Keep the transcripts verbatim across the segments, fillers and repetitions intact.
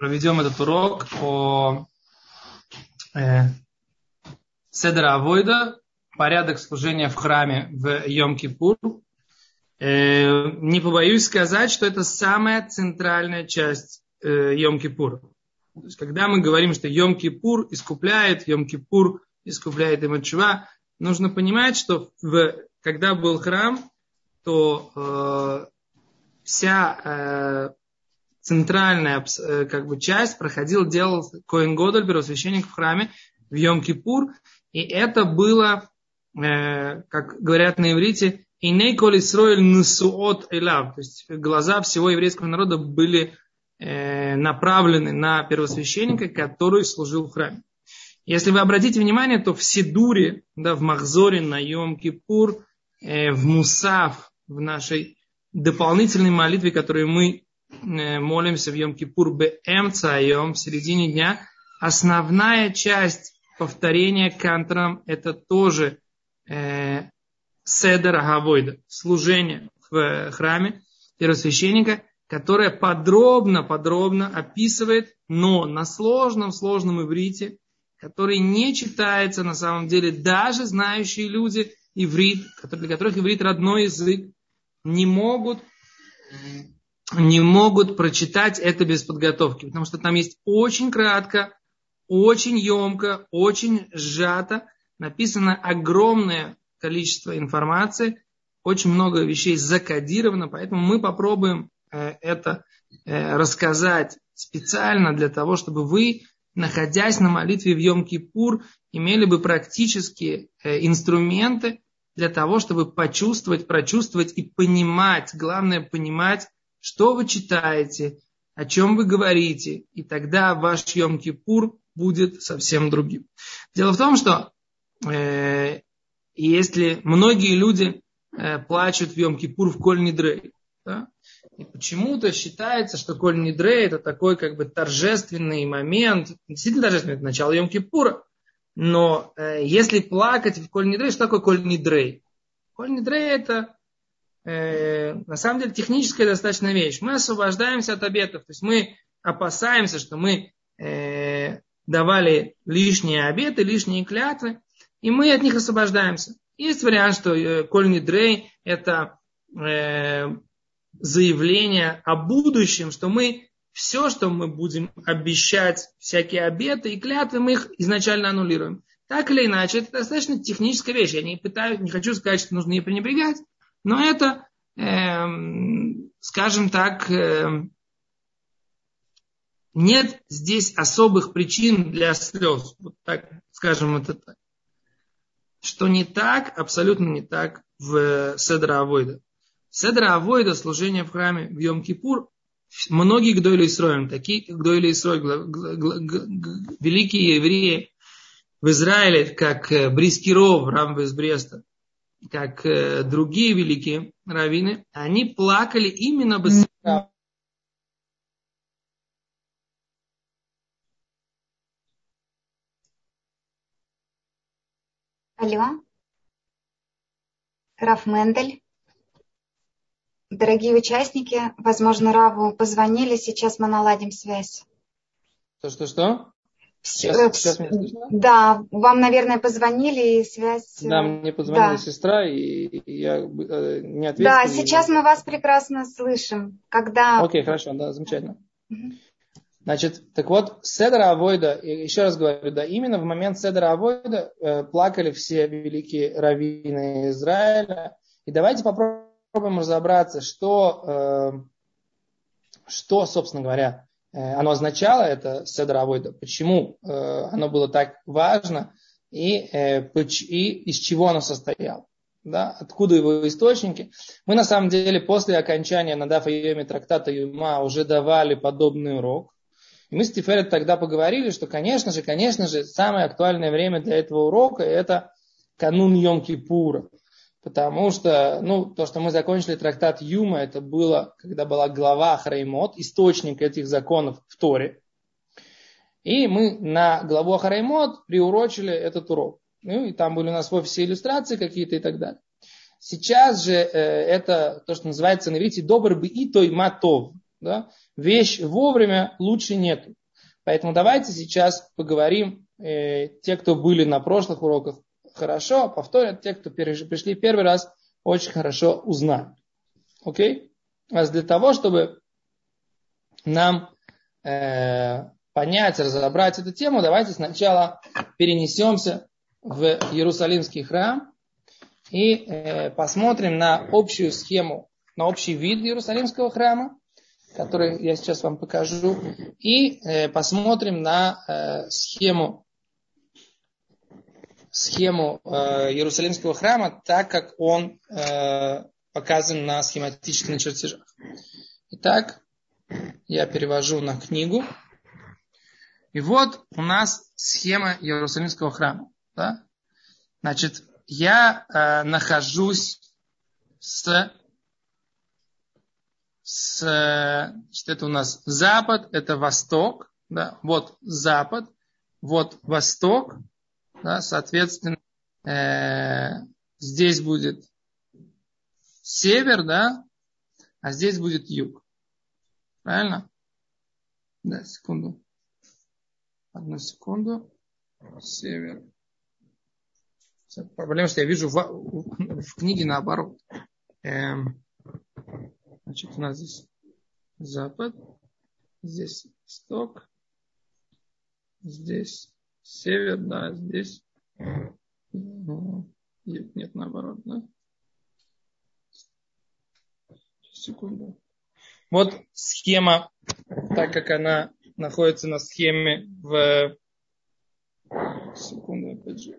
проведем этот урок о э, Седер Авойда, порядок служения в храме в Йом-Кипур. Э, не побоюсь сказать, что это самая центральная часть э, Йом-Кипура. То есть, когда мы говорим, что Йом-Кипур искупляет, Йом-Кипур искупляет Йом Тшува, нужно понимать, что в, когда был храм, то э, вся э, центральная э, как бы, часть проходил, делал Коэн Годоль, первосвященник в храме в Йом-Кипур. И это было, э, как говорят на иврите, «Иней кол Исроэль несуот элав», то есть глаза всего еврейского народа были э, направлены на первосвященника, который служил в храме. Если вы обратите внимание, то в Сидуре, да, в Махзоре на Йом-Кипур, э, в Мусав, в нашей дополнительной молитве, которую мы э, молимся в Йом-Кипур беэмца йом, в середине дня, основная часть повторения кантором это тоже э, седер агавойда, служение в храме первосвященника, которое подробно-подробно описывает, но на сложном-сложном иврите, который не читается на самом деле, даже знающие люди иврит, для которых иврит родной язык, не могут, не могут прочитать это без подготовки, потому что там есть очень кратко, очень емко, очень сжато, написано огромное количество информации, очень много вещей закодировано, поэтому мы попробуем это рассказать специально для того, чтобы вы, находясь на молитве в Йом-Кипур, имели бы практические инструменты для того, чтобы почувствовать, прочувствовать и понимать, главное понимать, что вы читаете, о чем вы говорите, и тогда ваш Йом-Кипур будет совсем другим. Дело в том, что э, если многие люди э, плачут в Йом-Кипур в Коль Нидрей, да, и почему-то считается, что Коль Нидрей это такой как бы торжественный момент, действительно торжественный, это начало Йом-Кипура, но э, если плакать в Коль Нидрей, что такое Коль Нидрей? Коль Нидрей это э, на самом деле техническая достаточно вещь. Мы освобождаемся от обетов, то есть мы опасаемся, что мы э, давали лишние обеты, лишние клятвы, и мы от них освобождаемся. Есть вариант, что э, Коль Нидрей это э, заявление о будущем, что мы все, что мы будем обещать, всякие обеты и клятвы, мы их изначально аннулируем. Так или иначе, это достаточно техническая вещь. Я не пытаюсь, не хочу сказать, что нужно ее пренебрегать, но это, э, скажем так, э, нет здесь особых причин для слез. Вот так, скажем это так. Что не так, абсолютно не так в Седер Авойда. Седер Авойда, служение в храме в Йом-Кипур, многие Гдойлей Исроэль, такие как Гдойлей Исроэль, великие евреи в Израиле, как Брискиров, Рамб из Бреста, как другие великие раввины, они плакали именно бы Седер Авойда. Алло, Рав Мендель. Дорогие участники, возможно, Раву позвонили, сейчас мы наладим связь. Что-что-что? Сейчас, сейчас меня слышно? Да, вам, наверное, позвонили, и связь... Да, мне позвонила да. сестра, и я не ответил. Да, сейчас мы вас прекрасно слышим. Когда... Окей, хорошо, да, замечательно. Угу. Значит, так вот, Седер Авойда, еще раз говорю, да, именно в момент Седера Авойда э, плакали все великие раввины Израиля. И давайте попробуем Попробуем разобраться, что, э, что, собственно говоря, э, оно означало, это Седер Авойда, почему э, оно было так важно и, э, и из чего оно состояло, да, откуда его источники. Мы на самом деле после окончания Надав Йоми трактата Юма уже давали подобный урок. И мы с Тиферет тогда поговорили, что, конечно же, конечно же, самое актуальное время для этого урока это канун Йом-Кипура. Потому что, ну, то, что мы закончили трактат Юма, это было, когда была глава Ахараймот, источник этих законов в Торе. И мы на главу Ахараймот приурочили этот урок. Ну, и там были у нас в офисе иллюстрации какие-то и так далее. Сейчас же э, это то, что называется на иврите «добр бы и той матов». Да? Вещь вовремя лучше нет. Поэтому давайте сейчас поговорим, э, те, кто были на прошлых уроках, хорошо, повторят, те, кто пришли первый раз, очень хорошо узнают. Окей? А для того, чтобы нам э, понять, разобрать эту тему, давайте сначала перенесемся в Иерусалимский храм и э, посмотрим на общую схему, на общий вид Иерусалимского храма, который я сейчас вам покажу, и э, посмотрим на э, схему, схему э, Иерусалимского храма, так как он э, показан на схематических чертежах. Итак, я перевожу на книгу. И вот у нас схема Иерусалимского храма. Да? Значит, я э, нахожусь с, с... Значит, это у нас запад, это восток. Да? Вот запад, вот восток. Да? Соответственно, э, здесь будет север, да? А здесь будет юг. Правильно? Да, секунду. Одну секунду. Север. Проблема, что я вижу в, в книге наоборот. Эм, значит, у нас здесь запад, здесь восток, здесь север, да, здесь ну, нет, наоборот, да. Секунду. Вот схема, так как она находится на схеме в... Секунду, опять же.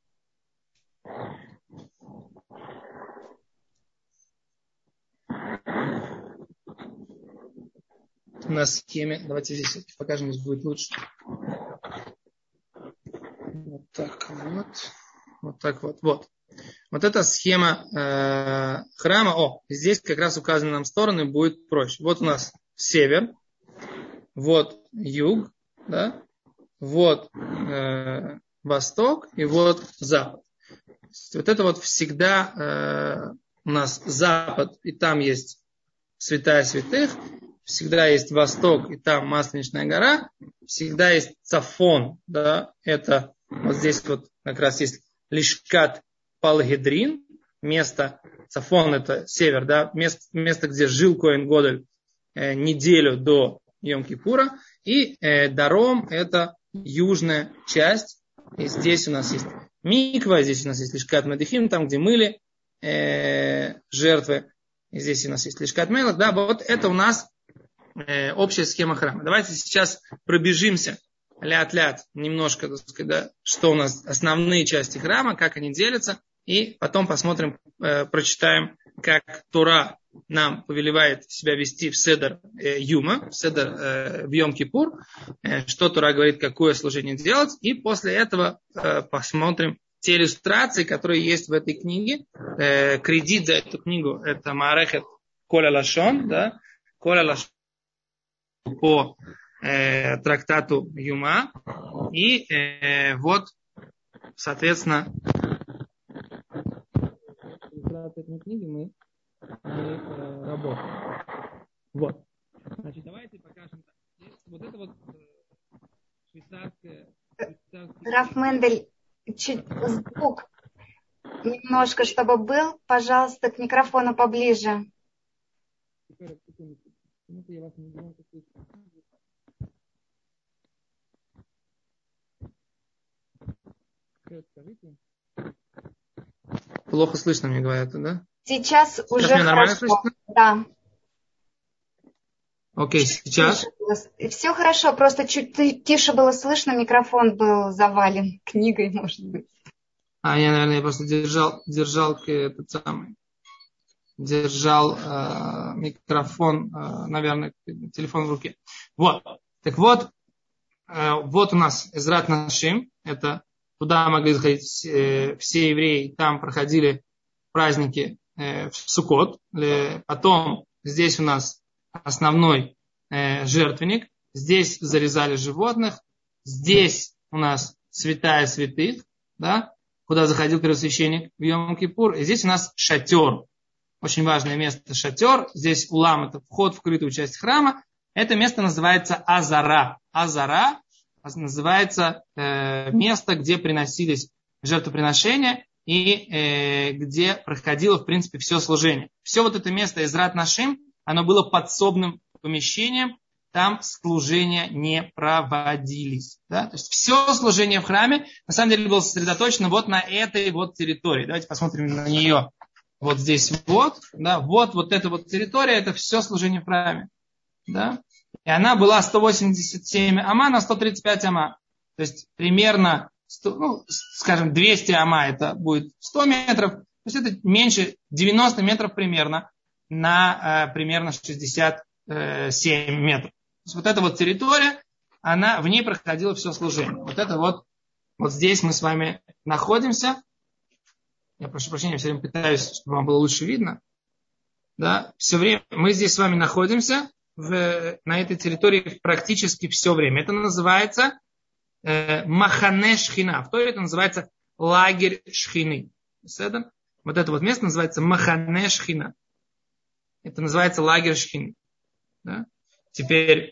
На схеме, давайте здесь покажем, здесь будет лучше. Вот так вот. Вот так вот. Вот. Вот эта схема э, храма. О, здесь как раз указаны нам стороны, будет проще. Вот у нас север, вот юг, да, вот э, восток и вот запад. Вот это вот всегда э, у нас запад, и там есть святая святых, всегда есть восток, и там Масленичная гора, всегда есть Цафон, да, это вот здесь вот как раз есть Лишкат Палгедрин, место, Цафон это север, да, место, место где жил Коэн Годель э, неделю до Йом-Кипура, и э, Даром это южная часть, и здесь у нас есть Миква, здесь у нас есть Лишкат Медихим, там где мыли э, жертвы, и здесь у нас есть Лишкат Мелах, да, вот это у нас э, общая схема храма. Давайте сейчас пробежимся ля-ля немножко, так сказать, да, что у нас основные части храма, как они делятся, и потом посмотрим, э, прочитаем, как Тора нам повелевает себя вести в Седер э, Юма, в Седер э, в Йом-Кипур, э, что Тора говорит, какое служение делать, и после этого э, посмотрим те иллюстрации, которые есть в этой книге. Э, кредит за эту книгу это Маарехет Коля Лашон, да, Коля Лашон по э, трактату Юма, и э, вот, соответственно, этой книги мы, мы э, работаем. Вот. Значит, давайте покажем так. Здесь вот это вот э, швейцарская... Раф Мендель, чуть звук немножко, чтобы был, пожалуйста, к микрофону поближе. Плохо слышно, мне говорят, да? Сейчас, сейчас уже меня нормально хорошо. слышно? Да. Окей, сейчас? Все хорошо, просто чуть тише было слышно, микрофон был завален книгой, может быть. А, я, наверное, я просто держал, держал этот самый, держал э, микрофон, э, наверное, телефон в руке. Вот. Так вот, э, вот у нас Эзрат Нашим, это туда могли заходить э, все евреи, там проходили праздники э, в Суккот. Э, потом здесь у нас основной э, жертвенник, здесь зарезали животных, здесь у нас святая святых, да, куда заходил первосвященник в Йом-Кипур, и здесь у нас шатер. очень важное место, шатер. Здесь улам, это вход в крытую часть храма. Это место называется Азара. Азара называется э, место, где приносились жертвоприношения и э, где проходило, в принципе, все служение. Все вот это место Эзрат Нашим, оно было подсобным помещением, там служения не проводились. Да? То есть все служение в храме на самом деле было сосредоточено вот на этой вот территории. Давайте посмотрим на нее. Вот здесь вот, да, вот, вот эта вот территория, это все служение в храме. Да? И она была сто восемьдесят семь ама на сто тридцать пять ама. То есть примерно, сто, ну, скажем, двести ама это будет сто метров. То есть это меньше девяносто метров примерно на э, примерно шестьдесят семь метров. То есть вот эта вот территория, она, в ней проходило все служение. Вот это вот, вот здесь мы с вами находимся. Я прошу прощения, все время пытаюсь, чтобы вам было лучше видно. Да, все время мы здесь с вами находимся в, на этой территории практически все время. Это называется э, Махане Шхина. В Торе это называется лагерь Шхины. Вот это вот место называется Махане Шхина. Это называется лагерь Шхины. Да? Теперь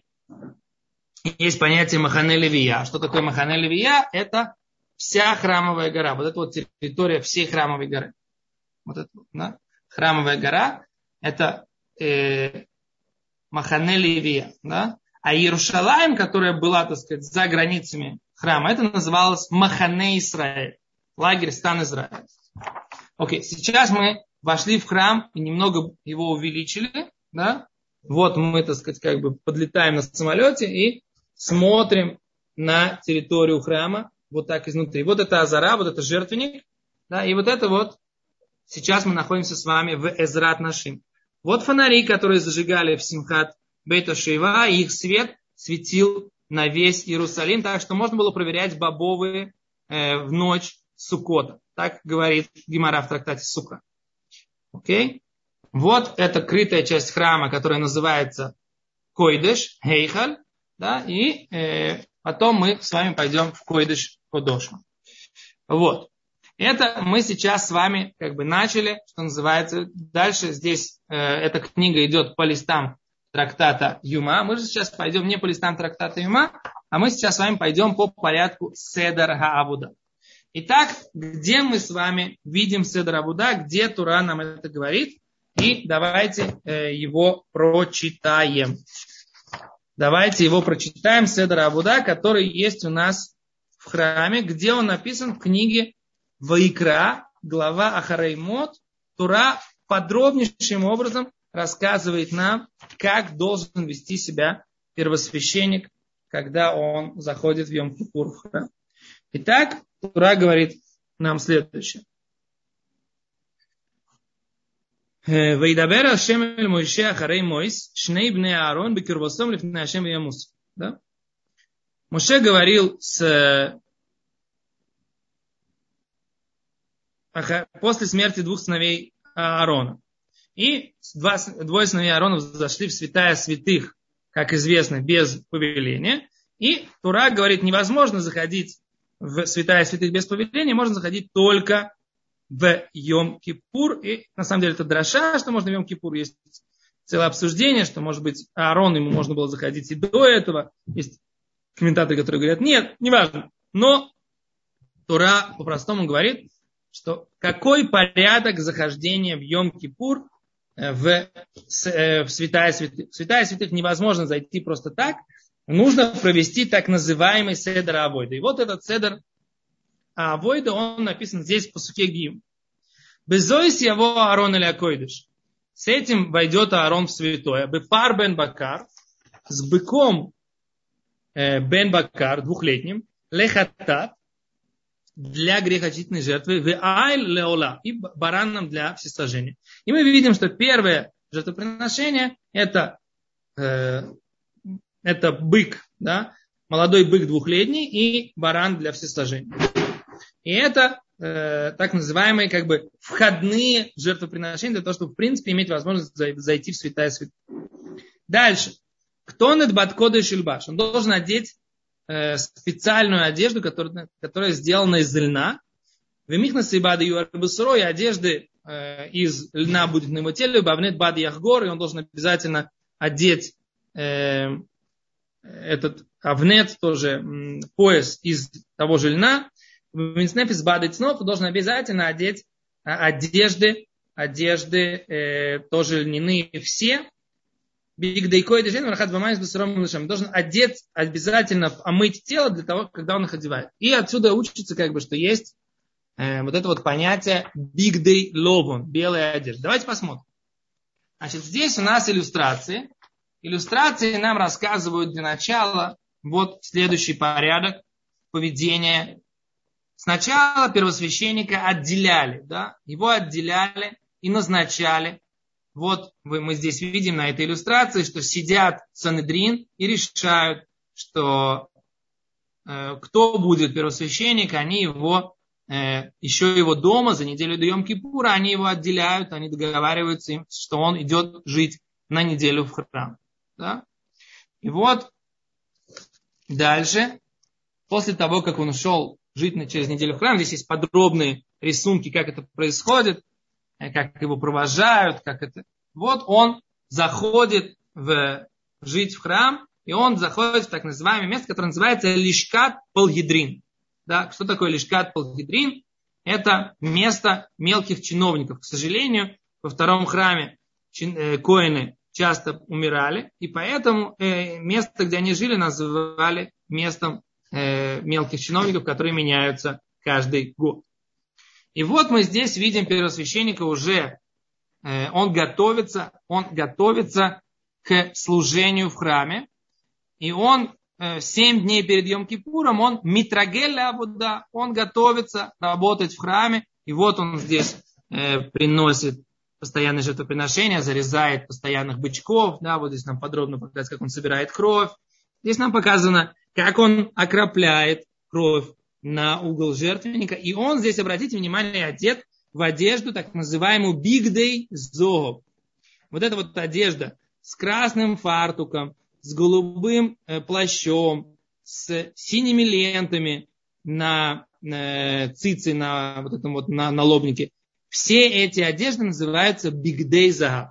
есть понятие Махане Левия. Что такое Махане Левия? Это вся храмовая гора. Вот это вот территория всей храмовой горы. Вот это, да? Храмовая гора это э, Махане Левия. Да? А Иерушалаим, которая была, так сказать, за границами храма, это называлось Махане Исраэль. Лагерь стан Израиля. Окей, сейчас мы вошли в храм и немного его увеличили. Да? Вот мы, так сказать, как бы подлетаем на самолете и смотрим на территорию храма. Вот так изнутри. Вот это Азара, вот это жертвенник. Да, и вот это вот сейчас мы находимся с вами в Эзрат Нашим. Вот фонари, которые зажигали в Симхат Бейт Шева, и их свет светил на весь Иерусалим, так что можно было проверять бобовые э, в ночь Суккота. Так говорит Гемара в трактате Сука. Окей? Вот это крытая часть храма, которая называется Койдеш, Хейхаль. Да, и э, потом мы с вами пойдем в Койдеш Кодошу. Вот. Это мы сейчас с вами как бы начали, что называется. Дальше здесь э, эта книга идет по листам трактата Юма. Мы же сейчас пойдем не по листам трактата Юма, а мы сейчас с вами пойдем по порядку Седер Хаавуда. Итак, где мы с вами видим Седер Авуда, где Тура нам это говорит? И давайте э, его прочитаем. Давайте его прочитаем, Седер Авуда, который есть у нас в храме, где он написан в книге Ваикра, глава Ахарей Мот. Тура подробнейшим образом рассказывает нам, как должен вести себя первосвященник, когда он заходит в Йом-Кипур в храм. Итак, Тура говорит нам следующее. Вейдабер Ашем эль Моше ахарей Мойс, шней бней Аарон бекирвосом лифней Ашем веямус. Да? Моше говорил с после смерти двух сыновей Аарона. И два, двое сыновей Аарона зашли в святая святых, как известно, без повеления. И Тура говорит, невозможно заходить в святая святых без повеления, можно заходить только в Йом-Кипур. И на самом деле это драша, что можно в Йом-Кипур. Есть целое обсуждение, что, может быть, Аарон, ему можно было заходить и до этого. Есть комментаторы, которые говорят, нет, неважно. Но Тура по-простому говорит, что какой порядок захождения в Йом-Кипур в, в святая святых. В святая святых невозможно зайти просто так. Нужно провести так называемый седер авойда. И вот этот седер авойда, он написан здесь в пасуке Гим. Безойс яво Аарон эля койдеш. С этим войдет Аарон в святое. Бепар бен бакар. С быком э, бен бакар, двухлетним. Лехатат. Для грехочистительной жертвы. Веайль леола. И бараном для всесожжения. И мы видим, что первое жертвоприношение это э, это бык, да, молодой бык двухлетний и баран для всесожжения. И это э, так называемые как бы входные жертвоприношения для того, чтобы в принципе иметь возможность зайти в святая святых. Дальше. Кто над баткодой шильбаш? Он должен одеть э, специальную одежду, которая, которая сделана из льна. Вемихна сейбады юарбусро, и одежды э, из льна будет на его теле, бавнет бад яхгор, и он должен обязательно одеть э, этот авнет, тоже м, пояс из того же льна. Минснефис бад ицнов, должен обязательно одеть э, одежды, одежды э, тоже льняные все. Должен одеть, обязательно омыть тело для того, когда он их одевает. И отсюда учится, как бы, что есть э, вот это вот понятие бигдей ловон, белая одежда. Давайте посмотрим. Значит, здесь у нас иллюстрации. Иллюстрации нам рассказывают для начала вот следующий порядок поведения. Сначала первосвященника отделяли, да, его отделяли и назначали. Вот мы здесь видим на этой иллюстрации, что сидят Санедрин и решают, что э, кто будет первосвященник, они его, э, еще его дома за неделю до Йом-Кипура, они его отделяют, они договариваются, что он идет жить на неделю в храм. Да? И вот дальше, после того, как он ушел жить через неделю в храм, здесь есть подробные рисунки, как это происходит, как его провожают, как это. Вот он заходит в, жить в храм, и он заходит в так называемое место, которое называется Лишкат Полгидрин. Да, что такое Лишкат Полгидрин? Это место мелких чиновников. К сожалению, во втором храме чин, э, коэны часто умирали, и поэтому э, место, где они жили, называли местом э, мелких чиновников, которые меняются каждый год. И вот мы здесь видим первосвященника уже, э, он готовится, он готовится к служению в храме. И он э, семь дней перед Йом-Кипуром, он митрагель авуда, он готовится работать в храме. И вот он здесь э, приносит постоянное жертвоприношение, зарезает постоянных бычков. Да, вот здесь нам подробно показывается, как он собирает кровь. Здесь нам показано, как он окропляет кровь на угол жертвенника. И он здесь, обратите внимание, одет в одежду, так называемую бигдей зогов. Вот эта вот одежда с красным фартуком, с голубым э, плащом, с синими лентами на э, цице, на вот этом вот на налобнике. Все эти одежды называются бигдей загав.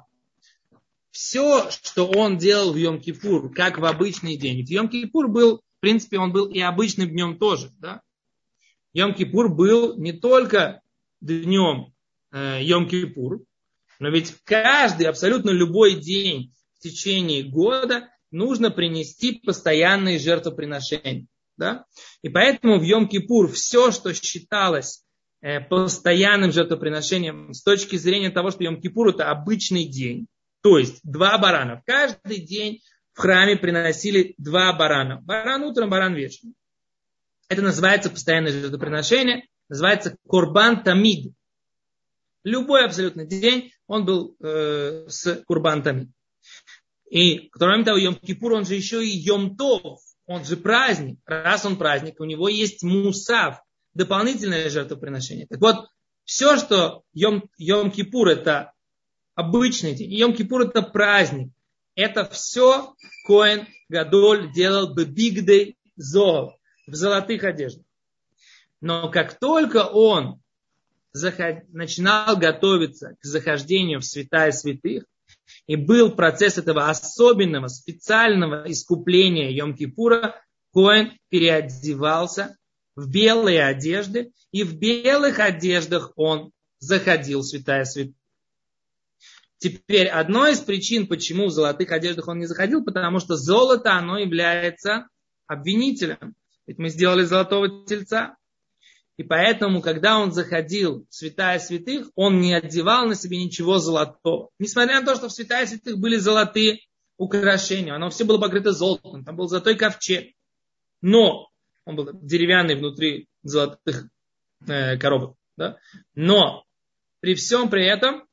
Все, что он делал в Йом-Кипур, как в обычный день. В Йом-Кипур был, в принципе, он был и обычным днем тоже, да? Йом-Кипур был не только днем э, Йом-Кипур, но ведь каждый, абсолютно любой день в течение года нужно принести постоянные жертвоприношения. Да? И поэтому в Йом-Кипур все, что считалось э, постоянным жертвоприношением с точки зрения того, что Йом-Кипур это обычный день, то есть два барана. Каждый день в храме приносили два барана. Баран утром, баран вечером. Это называется постоянное жертвоприношение, называется Корбан Тамид. Любой абсолютно день он был э, с Корбан Тамид. И кроме того, Йом-Кипур, он же еще и Йом-Тов, он же праздник. Раз он праздник, у него есть мусав, дополнительное жертвоприношение. Так вот, все, что Йом, Йом-Кипур это обычный день, Йом-Кипур это праздник, это все Коэн Гадоль делал бебигдей зоов, в золотых одеждах. Но как только он заход... начинал готовиться к захождению в святая святых, и был процесс этого особенного, специального искупления Йом-Кипура, Коэн переодевался в белые одежды, и в белых одеждах он заходил в святая святых. Теперь, одной из причин, почему в золотых одеждах он не заходил, потому что золото, оно является обвинителем. Ведь мы сделали золотого тельца. И поэтому, когда он заходил в святая святых, он не одевал на себе ничего золотого. Несмотря на то, что в святая святых были золотые украшения. Оно все было покрыто золотом. Там был золотой ковчег. Но он был деревянный внутри золотых э, коробок. Да? Но при всем при этом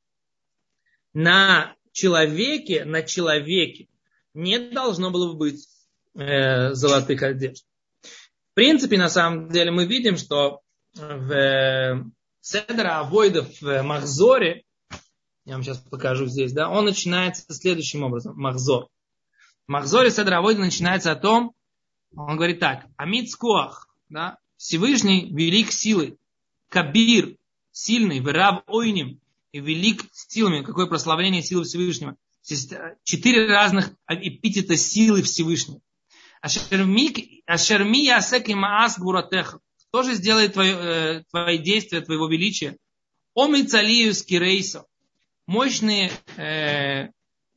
на человеке, на человеке не должно было быть э, золотых одежд. В принципе, на самом деле, мы видим, что в Седра Авойда в Махзоре, я вам сейчас покажу здесь, да, он начинается следующим образом, Махзор. В Махзоре Седра Авойда начинается о том, он говорит так, Амид Скоах, да, Всевышний велик силой, Кабир, сильный, вырав ойним, и велик силами. Какое прославление силы Всевышнего. Здесь четыре разных эпитета силы Всевышнего. Ашерми ясек и маас гуратеха. Кто же сделает твое, э, твои действия, твоего величия? Оми цалию скирейсо. Мощные э, э,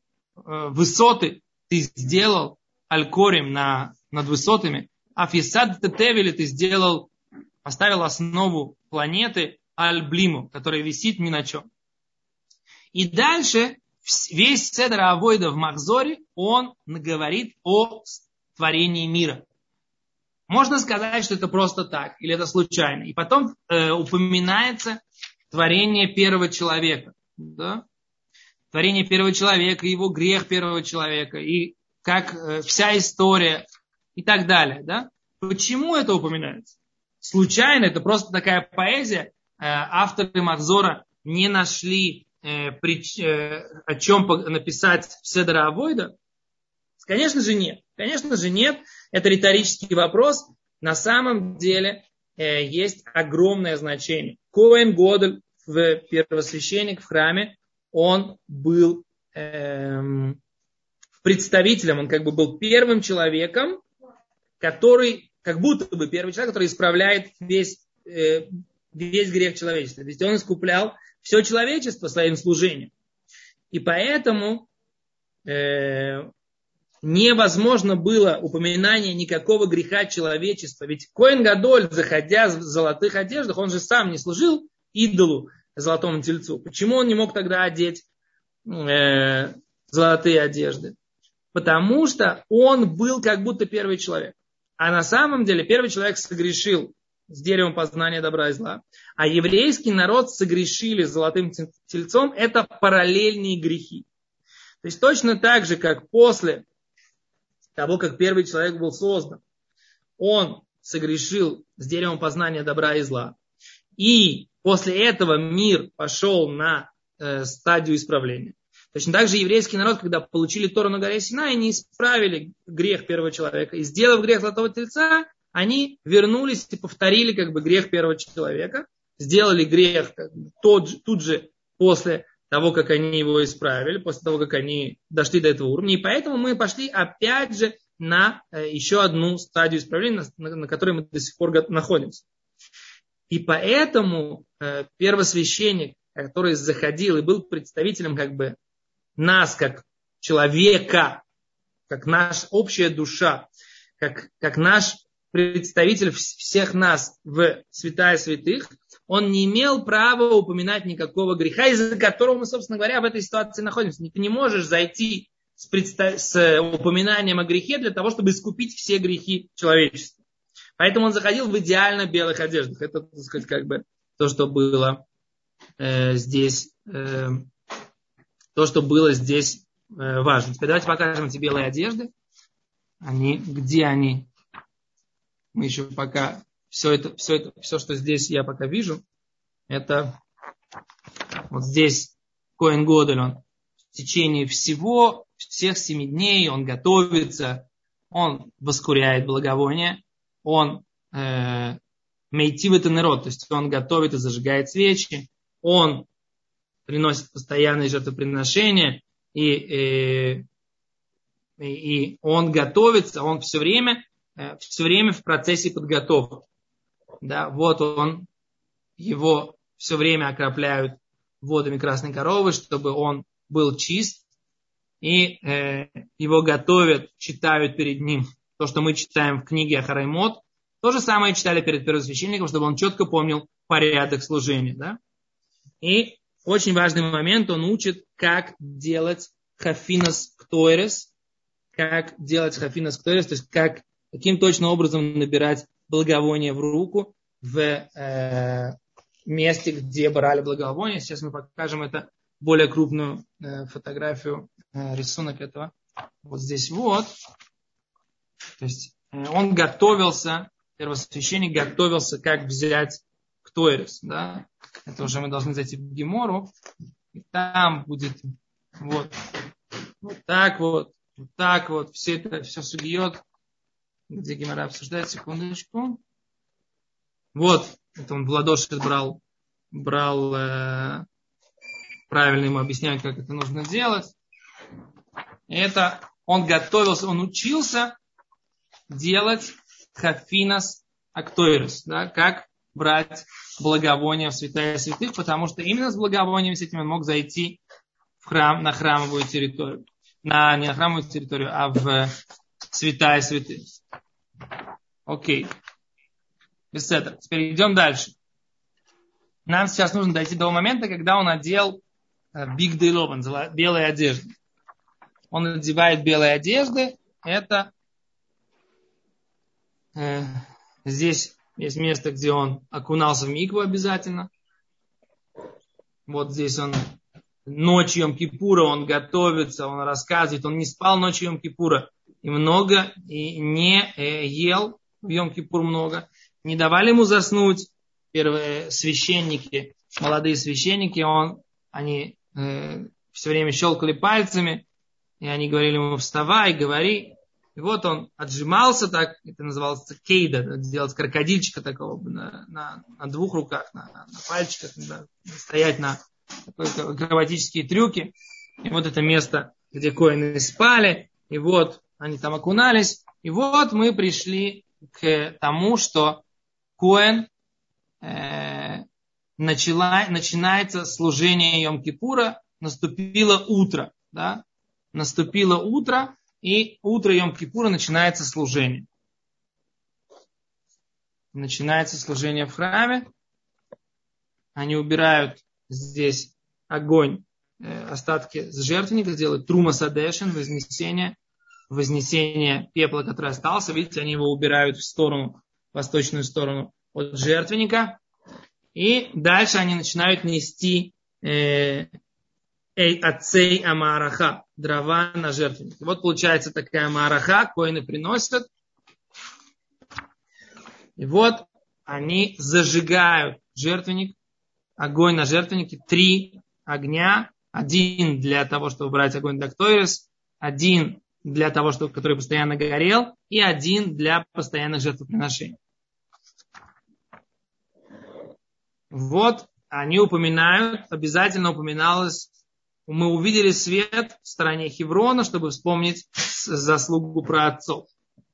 высоты ты сделал, алькорим на, над высотами. Афисад тетевели ты сделал, поставил основу планеты Аль-Блиму, которая висит ни на чем. И дальше весь седер Авойда в Махзоре, он говорит о творении мира. Можно сказать, что это просто так, или это случайно. И потом э, упоминается творение первого человека. Да? Творение первого человека, его грех первого человека, и как э, вся история, и так далее. Да? Почему это упоминается? Случайно, это просто такая поэзия. Э, авторы Махзора не нашли, э, при, э, о чем написать в Седер Авойда. Конечно же нет. Конечно же нет. Это риторический вопрос. На самом деле э, есть огромное значение. Коэн Годель, в первосвященник в храме, он был э, представителем, он как бы был первым человеком, который, как будто бы первый человек, который исправляет весь, э, весь грех человечества. То есть он искуплял все человечество своим служением. И поэтому э, невозможно было упоминание никакого греха человечества. Ведь Коэн Гадоль, заходя в золотых одеждах, он же сам не служил идолу, золотому тельцу. Почему он не мог тогда одеть э, золотые одежды? Потому что он был как будто первый человек. А на самом деле первый человек согрешил с деревом познания добра и зла. А еврейский народ согрешили с золотым тельцом. Это параллельные грехи. То есть точно так же, как после того, как первый человек был создан, он согрешил с деревом познания добра и зла. И после этого мир пошел на э, стадию исправления. Точно так же еврейский народ, когда получили Тору на горе Синай, они исправили грех первого человека. И сделав грех золотого тельца, они вернулись и повторили как бы грех первого человека. Сделали грех как бы, тот, тут же после того, как они его исправили, после того, как они дошли до этого уровня. И поэтому мы пошли опять же на э, еще одну стадию исправления, на, на которой мы до сих пор находимся. И поэтому э, первосвященник, который заходил и был представителем как бы нас, как человека, как наша общая душа, как, как наш представитель всех нас в святая святых, он не имел права упоминать никакого греха, из-за которого мы, собственно говоря, в этой ситуации находимся. Ты не можешь зайти с, предста- с упоминанием о грехе для того, чтобы искупить все грехи человечества. Поэтому он заходил в идеально белых одеждах. Это, так сказать, как бы то, что было э, здесь, э, то, что было здесь э, важно. Теперь давайте покажем эти белые одежды. Они, где они? Мы еще пока все это, все это, все, что здесь я пока вижу, это вот здесь Коэн Годель, он в течение всего, всех семи дней он готовится, он воскуряет благовоние, он э, мейтив народ, то есть он готовит и зажигает свечи, он приносит постоянные жертвоприношения, и, и, и он готовится, он все время, все время в процессе подготовки. Да, вот он, его все время окропляют водами красной коровы, чтобы он был чист, и э, его готовят, читают перед ним то, что мы читаем в книге Ахарей Мот. То же самое читали перед первосвященником, чтобы он четко помнил порядок служения. Да? И очень важный момент, он учит, как делать хафинас ктойрес, как делать хафинас ктойрес, то есть как, каким точно образом набирать благовоние в руку в э, месте, где брали благовоние. Сейчас мы покажем это более крупную э, фотографию, э, рисунок этого. Вот здесь вот. То есть э, он готовился, первосвященник готовился, как взять ктойрес. Да? Это уже мы должны зайти в Гемору. И там будет вот, вот так вот, вот так вот. Все это, все сугиот. Где Гемора обсуждает, секундочку. Вот, это он в ладоши брал брал, э, правильно ему объясняют, как это нужно делать. И это он готовился, он учился делать хафинас актойрус, да, как брать благовония в святая святых, потому что именно с благовонием с этим он мог зайти в храм, на храмовую территорию. На, не на храмовую территорию, а в святая святых. Окей. Без этого. Теперь идем дальше. Нам сейчас нужно дойти до момента, когда он одел биг дейлован, белые одежды. Он надевает белые одежды. Это э, здесь есть место, где он окунался в микву обязательно. Вот здесь он ночью Йом-Кипура, он готовится, он рассказывает, он не спал ночью Йом-Кипура и много, и не э, ел в Йом-Кипур много. Не давали ему заснуть. Первые священники, молодые священники, он, они э, все время щелкали пальцами, и они говорили ему: вставай, говори. И вот он отжимался так, это называлось кейда, делать крокодильчика такого на, на, на двух руках, на, на пальчиках, да, стоять на акробатические трюки. И вот это место, где коэны спали, и вот они там окунались. И вот мы пришли к тому, что коэн э, начала, начинается служение Йом-Кипура, наступило утро, да, наступило утро, и утро Йом-Кипура начинается служение. Начинается служение в храме. Они убирают здесь огонь, э, остатки с жертвенника, делают трума садешин, вознесение, вознесение пепла, который остался. Видите, они его убирают в сторону, в восточную сторону от жертвенника. И дальше они начинают нести э, ацей амараха, дрова на жертвенник. Вот получается такая амараха, коины приносят. И вот они зажигают жертвенник, огонь на жертвеннике, три огня. Один для того, чтобы брать огонь дактойрес, один для того, чтобы, который постоянно горел, и один для постоянных жертвоприношений. Вот они упоминают, обязательно упоминалось, мы увидели свет в стороне Хеврона, чтобы вспомнить заслугу праотцов.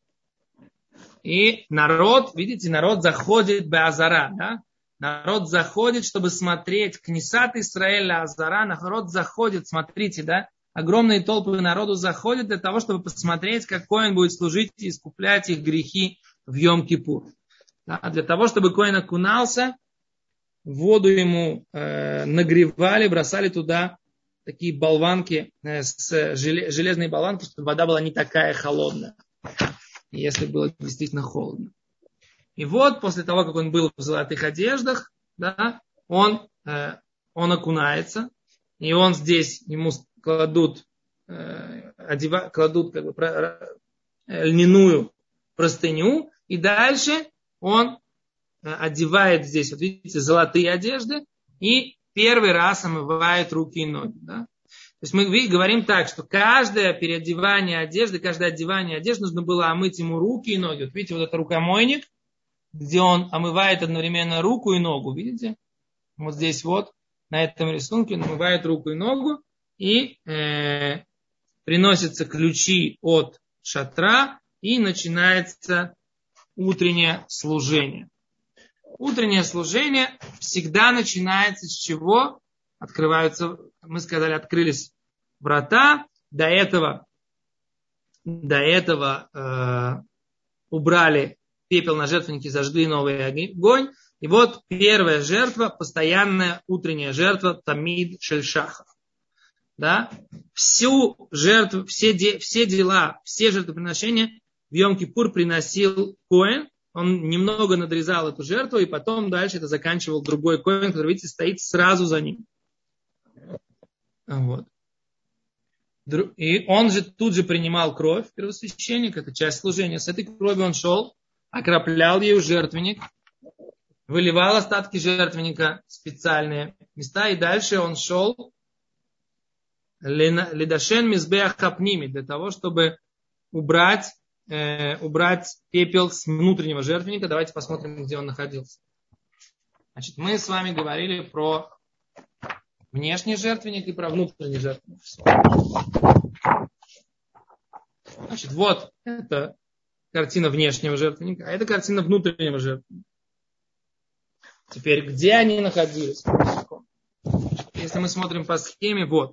И народ, видите, народ заходит беазара, да? Народ заходит, чтобы смотреть Книсат Исраэля Азара, народ заходит, смотрите, да? Огромные толпы народу заходят для того, чтобы посмотреть, как коэн будет служить и искуплять их грехи в Йом-Кипур. Да? Для того, чтобы коэн окунался, воду ему э, нагревали, бросали туда такие болванки, э, с железные болванки, чтобы вода была не такая холодная, если было действительно холодно. И вот после того, как он был в золотых одеждах, да, он, э, он окунается, и он здесь, ему кладут, э, одева, кладут как бы, про, э, льняную простыню, и дальше он одевает здесь, вот видите, золотые одежды, и первый раз омывает руки и ноги. Да? То есть мы говорим так, что каждое переодевание одежды, каждое одевание одежды нужно было омыть ему руки и ноги. Вот видите, вот это рукомойник, где он омывает одновременно руку и ногу, видите? Вот здесь вот, на этом рисунке он омывает руку и ногу, и э, приносятся ключи от шатра, и начинается утреннее служение. Утреннее служение всегда начинается с чего? Открываются, мы сказали, открылись врата. До этого, до этого э, убрали пепел на жертвеннике, зажгли новый огонь. И вот первая жертва, постоянная утренняя жертва Тамид Шельшахар. Да? Всю жертву, все, де, все дела, все жертвоприношения в Йом-Кипур приносил коэн. Он немного надрезал эту жертву, и потом дальше это заканчивал другой коэн, который, видите, стоит сразу за ним. Вот. И он же тут же принимал кровь первосвященника, это часть служения. С этой кровью он шел, окроплял ею жертвенник, выливал остатки жертвенника в специальные места, и дальше он шел ледашен мизбеах хапними, для того, чтобы убрать Э, убрать пепел с внутреннего жертвенника. Давайте посмотрим, где он находился. Значит, мы с вами говорили про внешний жертвенник и про внутренний жертвенник. Значит, вот это картина внешнего жертвенника, а это картина внутреннего жертвенника. Теперь, где они находились? Если мы смотрим по схеме, вот.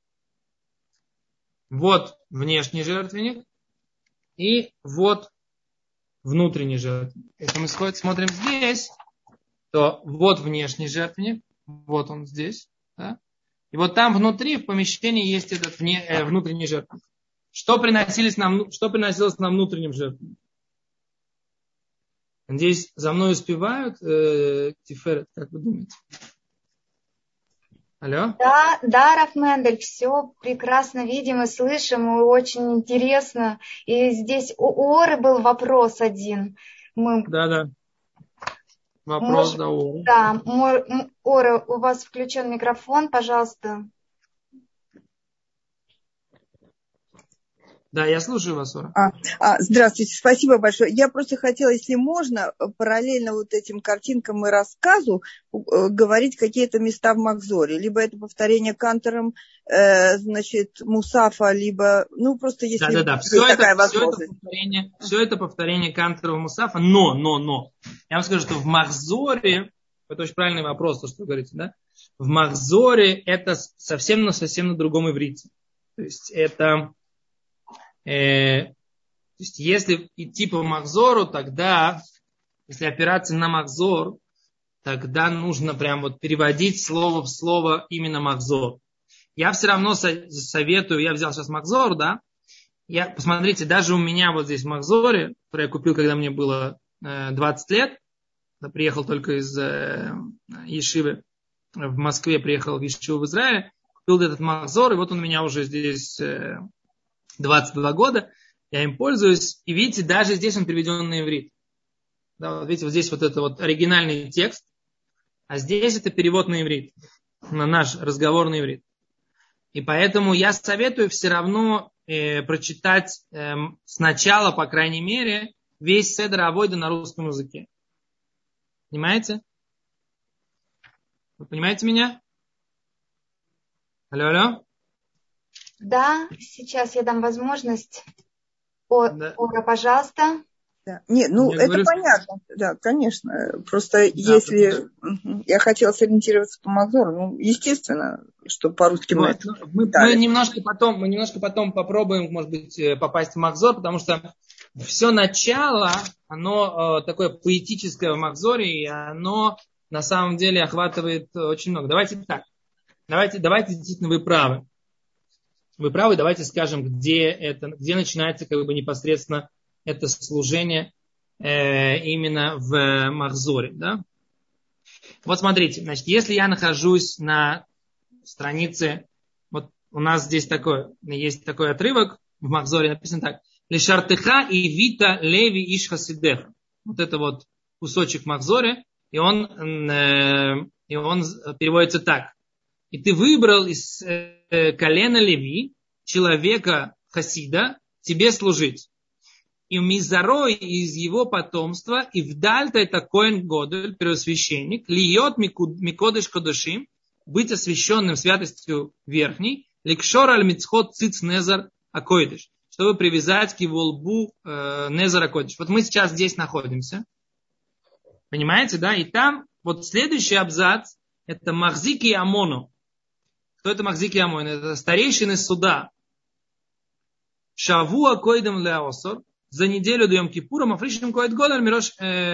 Вот внешний жертвенник и вот внутренний жертвенник. Если мы смотрим здесь, то вот внешний жертвенник, вот он здесь. Да? И вот там внутри, в помещении, есть этот вне, э, внутренний жертвенник. Что приносилось нам, что приносилось нам внутренним жертвенником? Надеюсь, за мной успевают, э, Тиферет, как вы думаете? Алло? Да, да, Рав Мендель, все прекрасно видим и слышим, и очень интересно. И здесь у Оры был вопрос один. Мы... Да, да. Вопрос, Мож... да, Ора. Да, Мор... Ора, у вас включен микрофон, пожалуйста. Да, я слушаю вас, Ора. А, а, здравствуйте, спасибо большое. Я просто хотела, если можно, параллельно вот этим картинкам и рассказу э, говорить какие-то места в Махзоре. Либо это повторение Кантором, э, значит, Мусафа, либо, ну, просто если да, да, да. есть Все такая это, возможность. Все это повторение, все это повторение Канторова Мусафа, но, но, но. Я вам скажу, что в Махзоре, это очень правильный вопрос, то, что вы говорите, да? В Махзоре это совсем на совсем на другом иврите. То есть это... Э, то есть, если идти по Махзору, тогда, если опираться на Махзор, тогда нужно прям вот переводить слово в слово именно Махзор. Я все равно советую, я взял сейчас Махзор, да, я, посмотрите, даже у меня вот здесь в Махзоре, который я купил, когда мне было э, двадцать лет, я приехал только из э, Ешивы в Москве, приехал в Ешиву в Израиле, купил этот Махзор, и вот он у меня уже здесь... Э, двадцать два года, я им пользуюсь, и видите, даже здесь он переведен на иврит. Да, вот видите, вот здесь вот это вот оригинальный текст, а здесь это перевод на иврит, на наш разговорный иврит. И поэтому я советую все равно э, прочитать э, сначала, по крайней мере, весь Седер Авойда на русском языке. Понимаете? Вы понимаете меня? Алло, алло? Да, сейчас я дам возможность. О, Да. Ора, пожалуйста. Да. Нет, ну Я это говорю, понятно, да, конечно. Просто да, если угу. я хотела сориентироваться по Махзору, ну, естественно, что по-русски мы вот, это ну, мы, мы немножко потом, мы немножко потом попробуем, может быть, попасть в Махзор, потому что все начало, оно э, такое поэтическое в Махзоре, и оно на самом деле охватывает очень много. Давайте так. Давайте, давайте действительно вы правы. Вы правы, давайте скажем, где это, где начинается как бы непосредственно это служение э, именно в Махзоре. Да? Вот смотрите, значит, если я нахожусь на странице, вот у нас здесь такой, есть такой отрывок в Махзоре, написано так: Лешартыха и вита леви иш хасидеха. Вот это вот кусочек в Махзоре, и он, э, и он переводится так. И ты выбрал из э, колена Леви человека Хасида тебе служить. И мизарой из его потомства, и вдаль-то это Коэн Годель, первосвященник, льет микодыш кодышим, быть освященным святостью верхней, ликшор аль мицхот циц незар акойдыш, чтобы привязать к его лбу э, незар акойдыш. Вот мы сейчас здесь находимся. Понимаете, да? И там вот следующий абзац, это Махзики и Амону. Кто это Махзики и Амону? Это старейшины суда. Шавуа койдем леосор. За неделю до Йом-Кипура Мафришим койд голер мирош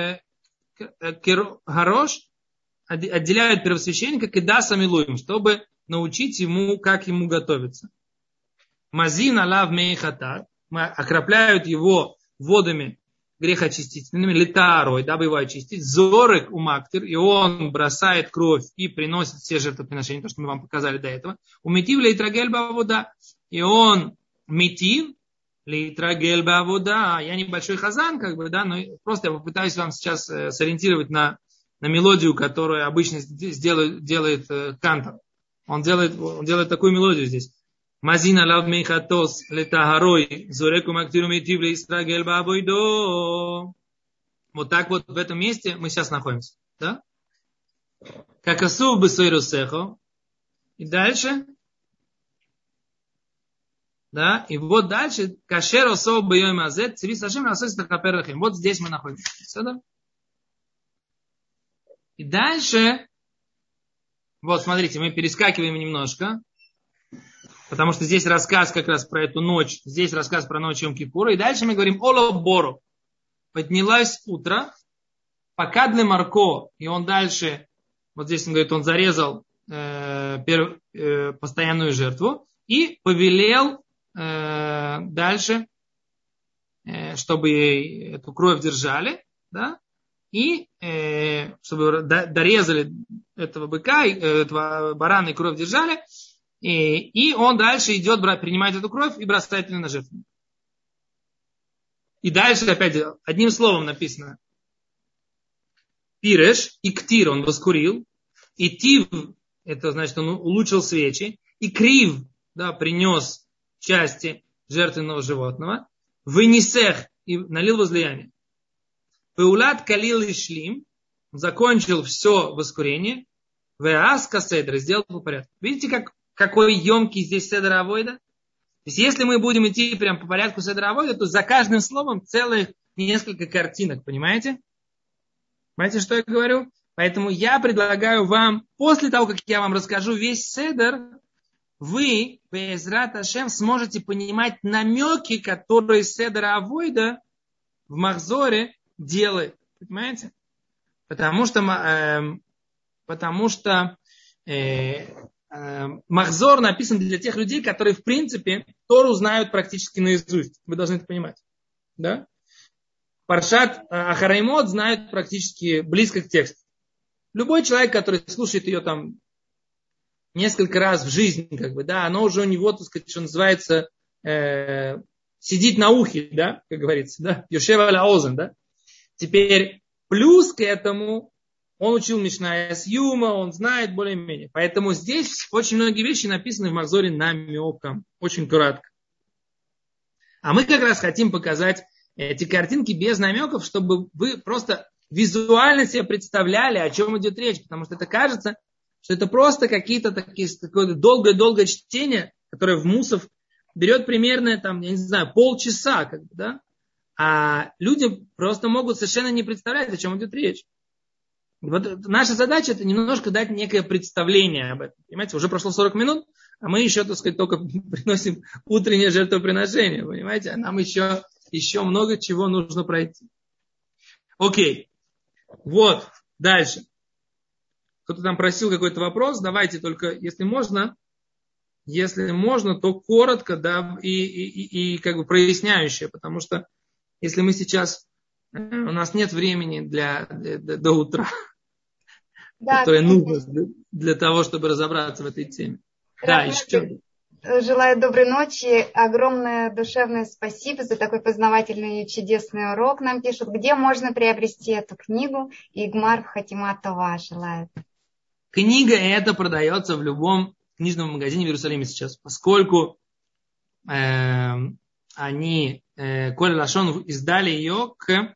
харош отделяют первосвященника кидаса милуем, чтобы научить ему, как ему готовиться. Мазин алав мейхатар. Окропляют его водами грехочистительными, литарой, дабы его очистить. Зорек умактир, и он бросает кровь и приносит все жертвоприношения, то, что мы вам показали до этого. Умитив лейтрагель бавуда, и он митив лейтрагель бавуда. Я небольшой хазан, как бы, да, но просто я попытаюсь вам сейчас э, сориентировать на, на мелодию, которую обычно сделает, делает э, Кантор. Он делает, он делает такую мелодию здесь. Мазина лав мейхатос летагарой зореку мактиру митив лейтрагель бавойдо. Вот так вот в этом месте мы сейчас находимся. Да? как асув бесойрусехо. И дальше. Да, и вот дальше. Кашер асув бейом азет. Цивис Ашем асув стахапер лахем. Вот здесь мы находимся. Сюда. И дальше. Вот, смотрите, мы перескакиваем немножко. Потому что здесь рассказ как раз про эту ночь. Здесь рассказ про ночь Йом-Кипура. И дальше мы говорим Оло Бору. Поднялось утро. Покадли Марко. И он дальше, вот здесь он говорит, он зарезал э, перв, э, постоянную жертву. И повелел э, дальше, э, чтобы эту кровь держали. Да? И э, чтобы дорезали этого быка, этого барана и кровь держали. И, и он дальше идет, принимает эту кровь и бросает ее на жертву. И дальше опять одним словом написано. Пиреш и ктир он воскурил. И тив, это значит, он улучшил свечи. И крив, да, принес части жертвенного животного. Вынесех и налил возлияние. Пеулат калил и шлим. Закончил все воскурение. Веас каседр, сделал по порядку. Видите, как какой емкий здесь седер авойда? То есть, если мы будем идти прям по порядку седер авойда, то за каждым словом целых несколько картинок, понимаете? Понимаете, что я говорю? Поэтому я предлагаю вам, после того, как я вам расскажу весь седер, вы, Безрат Ашем, сможете понимать намеки, которые седер авойда в Махзоре делает. Понимаете? Потому что, э, потому что э, Махзор написан для тех людей, которые, в принципе, Тору знают практически наизусть. Вы должны это понимать. Да? Паршат Ахараймот знают практически близко к тексту. Любой человек, который слушает ее там несколько раз в жизни, как бы, да, оно уже у него, так сказать, что называется, э, сидит на ухе, да, как говорится, да, Йошева аля озен, да. Теперь плюс к этому он учил Мишна Юма, он знает более-менее. Поэтому здесь очень многие вещи написаны в Махзоре намеком. Очень кратко. А мы как раз хотим показать эти картинки без намеков, чтобы вы просто визуально себе представляли, о чем идет речь. Потому что это кажется, что это просто какие-то такие, такое долгое-долгое чтение, которое в Мусов берет примерно, там, я не знаю, полчаса. Как бы, да? А люди просто могут совершенно не представлять, о чем идет речь. Вот наша задача это немножко дать некое представление об этом. Понимаете, уже прошло сорок минут, а мы еще, так сказать, только приносим утреннее жертвоприношение. Понимаете, а нам еще, еще много чего нужно пройти. Окей. Вот, дальше. Кто-то там просил какой-то вопрос. Давайте только, если можно, если можно, то коротко, да, и, и, и, и как бы проясняющее, потому что если мы сейчас, у нас нет времени для, для, для до утра, да, которое нужно для, для того, чтобы разобраться в этой теме. Да, еще. Желаю доброй ночи. Огромное душевное спасибо за такой познавательный и чудесный урок. Нам пишут, где можно приобрести эту книгу. Игмар Хатима Това желает. Книга эта продается в любом книжном магазине в Иерусалиме сейчас, поскольку э, они, э, Коль Лашон, издали ее к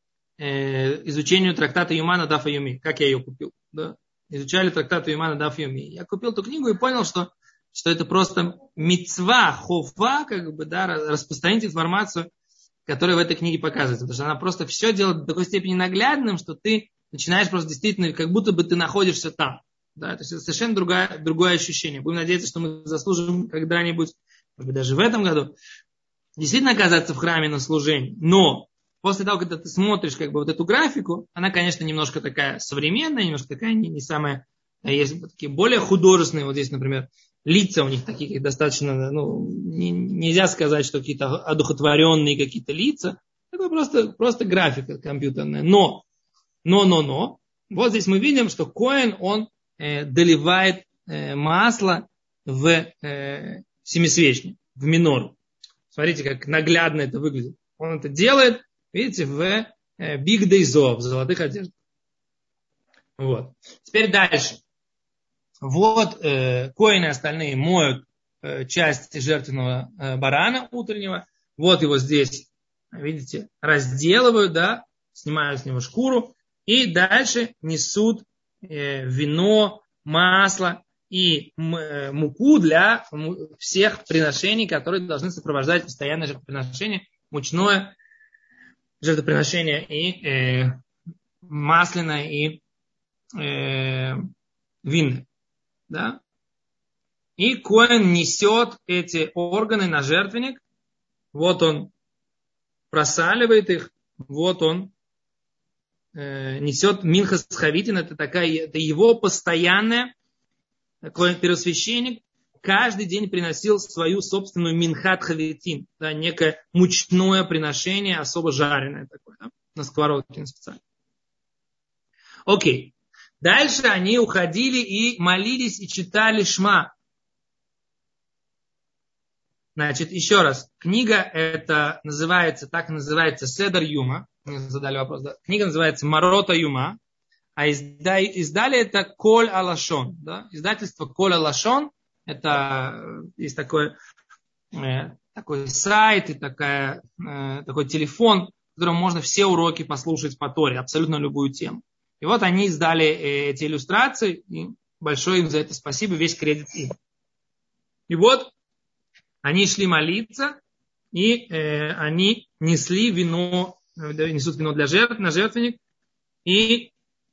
э, изучению трактата Юмана Дафа Юми. Как я ее купил? Да? Изучали трактат Юмана Дафа Юми. Я купил эту книгу и понял, что что это просто мицва, хова, как бы, да, распространить информацию, которая в этой книге показывается. Потому что она просто все делает до такой степени наглядным, что ты начинаешь просто действительно, как будто бы ты находишься там. Да, то есть это совершенно другое, другое ощущение. Будем надеяться, что мы заслужим когда-нибудь, может быть, даже в этом году, действительно оказаться в храме на служении. Но после того, когда ты смотришь как бы вот эту графику, она, конечно, немножко такая современная, немножко такая не, не самая, есть такие более художественные. Вот здесь, например, лица у них такие достаточно, ну, не, нельзя сказать, что какие-то одухотворенные какие-то лица. Такое просто, просто графика компьютерная. Но, но, но, но, вот здесь мы видим, что Коэн, он э, доливает э, масло в э, семисвечник, в минору. Смотрите, как наглядно это выглядит. Он это делает, видите, в э, Big Day в золотых одеждах. Вот. Теперь дальше. Вот э, коины остальные моют э, часть жертвенного э, барана утреннего. Вот его здесь, видите, разделывают, да, снимают с него шкуру. И дальше несут э, вино, масло и муку для всех приношений, которые должны сопровождать постоянное жертвоприношение, мучное жертвоприношение и э, масляное и э, винное. Да? И коэн несет эти органы на жертвенник. Вот он просаливает их. Вот он э, несет минхас хавитин. Это, такая, это его постоянное. Такой первосвященник каждый день приносил свою собственную минхат хавитин. Да, некое мучное приношение, особо жареное такое. Да, на сковородке специально. Окей. Дальше они уходили и молились и читали Шма. Значит, еще раз. Книга это называется, так называется Седер Юма. Мне задали вопрос. Да? Книга называется Марота Юма. А изда, издали это Коль Алашон. Да? Издательство Коль Алашон. Это есть такой, э, такой сайт и такая, э, такой телефон, в котором можно все уроки послушать по Торе. Абсолютно любую тему. И вот они издали э, эти иллюстрации. И большое им за это спасибо. Весь кредит им. И вот они шли молиться, и э, они несли вино, несут вино для жертв, на жертвенник, и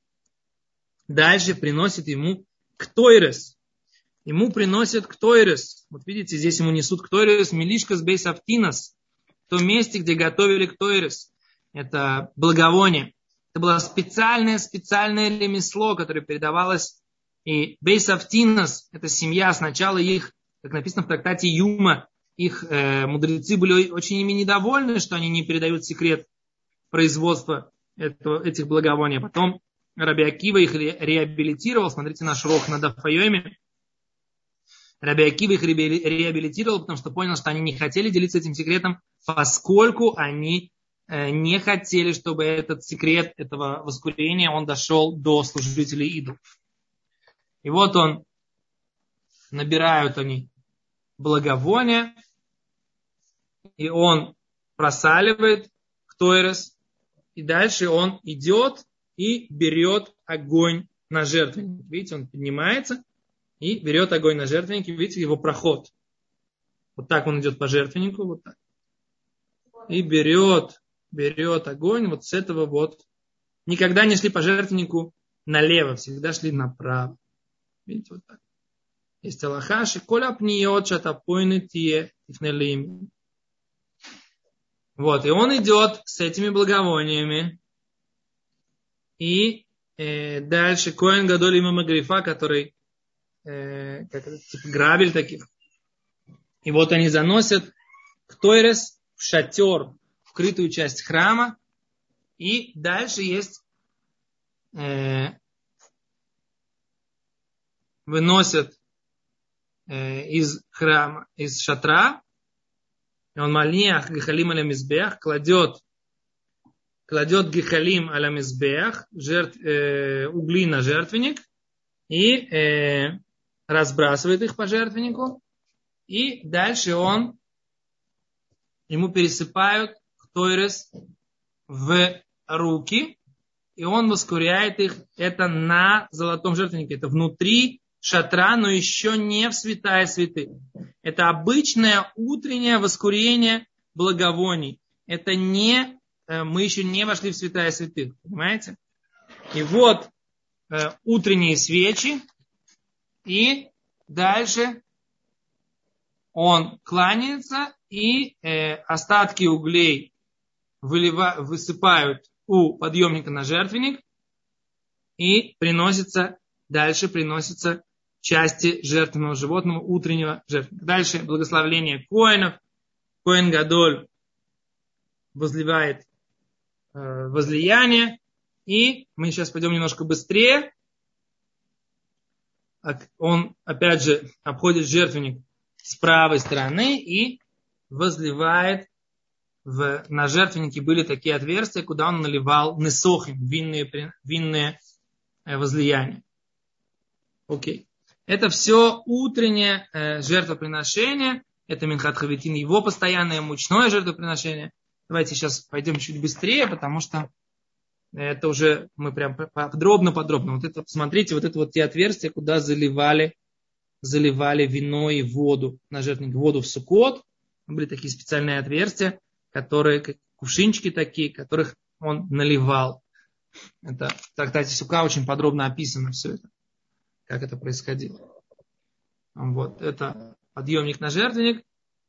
дальше приносят ему ктойрес. Ему приносят ктойрес. Вот видите, здесь ему несут ктойрес, милишкас бейс автинас, в том месте, где готовили ктойрес. Это благовоние. Это было специальное, специальное ремесло, которое передавалось. И бейс автинас, это семья, сначала их, как написано в трактате Юма, их э, мудрецы были очень ими недовольны, что они не передают секрет производства этого, этих благовоний. Потом Раби Акива их ре, реабилитировал. Смотрите наш урок на Дав Вайоме. Раби Акива их ре, реабилитировал, потому что понял, что они не хотели делиться этим секретом, поскольку они э, не хотели, чтобы этот секрет этого воскурения, он дошел до служителей идолов. И вот он, набирают они благовония, и он просаливает ктойрес, и дальше он идет и берет огонь на жертвенник. Видите, он поднимается и берет огонь на жертвенник, видите его проход. Вот так он идет по жертвеннику, вот так. И берет, берет огонь вот с этого вот. Никогда не шли по жертвеннику налево, всегда шли направо. Видите, вот так. Есть алаха, шиколя пниот шатапойны тие тифнелим. Вот, и он идет с этими благовониями. И э, дальше Коэн Гадоль имама Грифа, который э, как это, типа грабель таких. И вот они заносят ктойрес в шатер, в крытую часть храма. И дальше есть э, выносят из храма, из шатра, и он мальниах гехалим аля мизбех, кладет, кладет гехалим аля мизбех, жертв, э, угли на жертвенник, и э, разбрасывает их по жертвеннику, и дальше он, ему пересыпают ктойрес в руки, и он воскуряет их, это на золотом жертвеннике, это внутри шатра, но еще не в святая святых. Это обычное утреннее воскурение благовоний. Это не, мы еще не вошли в святая святых, понимаете? И вот э, утренние свечи, и дальше он кланяется, и э, остатки углей вылива, высыпают у подъемника на жертвенник, и приносится, дальше приносится части жертвенного животного, утреннего жертвенника. Дальше благословление коэнов. Коэн Гадоль возливает э, возлияние. И мы сейчас пойдем немножко быстрее. Он, опять же, обходит жертвенник с правой стороны и возливает в, на жертвеннике были такие отверстия, куда он наливал несохим, винные, винные возлияния. Окей. Это все утреннее э, жертвоприношение. Это Минхат Хавитин, его постоянное мучное жертвоприношение. Давайте сейчас пойдем чуть быстрее, потому что Это уже мы прям подробно-подробно. Вот это, посмотрите, вот это вот те отверстия, куда заливали, заливали вино и воду на жертвенник, воду в Суккот. Были такие специальные отверстия, которые, как кувшинчики такие, которых он наливал. Это в трактате Сука очень подробно описано все это, как это происходило. Вот, это подъемник на жертвенник.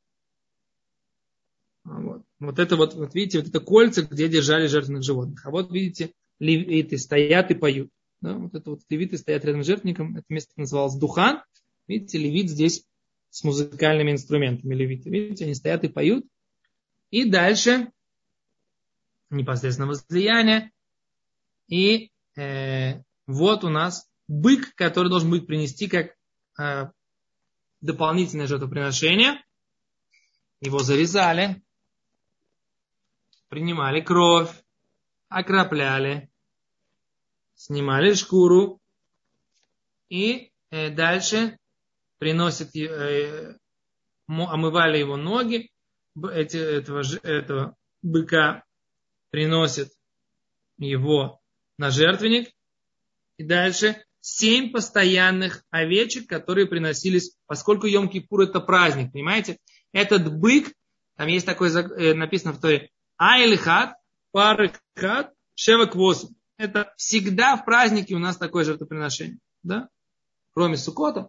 Вот. Вот это вот, вот видите, вот это кольца, где держали жертвенных животных. А вот видите, левиты стоят и поют. Да? Вот это вот левиты стоят рядом с жертвенником. Это место называлось Духан. Видите, левит здесь с музыкальными инструментами. Левиты, видите, они стоят и поют. И дальше непосредственно возлияние. И э, вот у нас бык, который должен быть принести как э, дополнительное жертвоприношение. Его зарезали. Принимали кровь, окропляли, снимали шкуру и э, дальше приносят, э, омывали его ноги, эти, этого, этого быка приносят его на жертвенник и дальше семь постоянных овечек, которые приносились, поскольку Йом-Кипур это праздник, понимаете? Этот бык, там есть такое э, написано в Торе, Айльхат, Парыхат, Шевак восемь. Это всегда в празднике у нас такое жертвоприношение. Да? Кроме Суккота.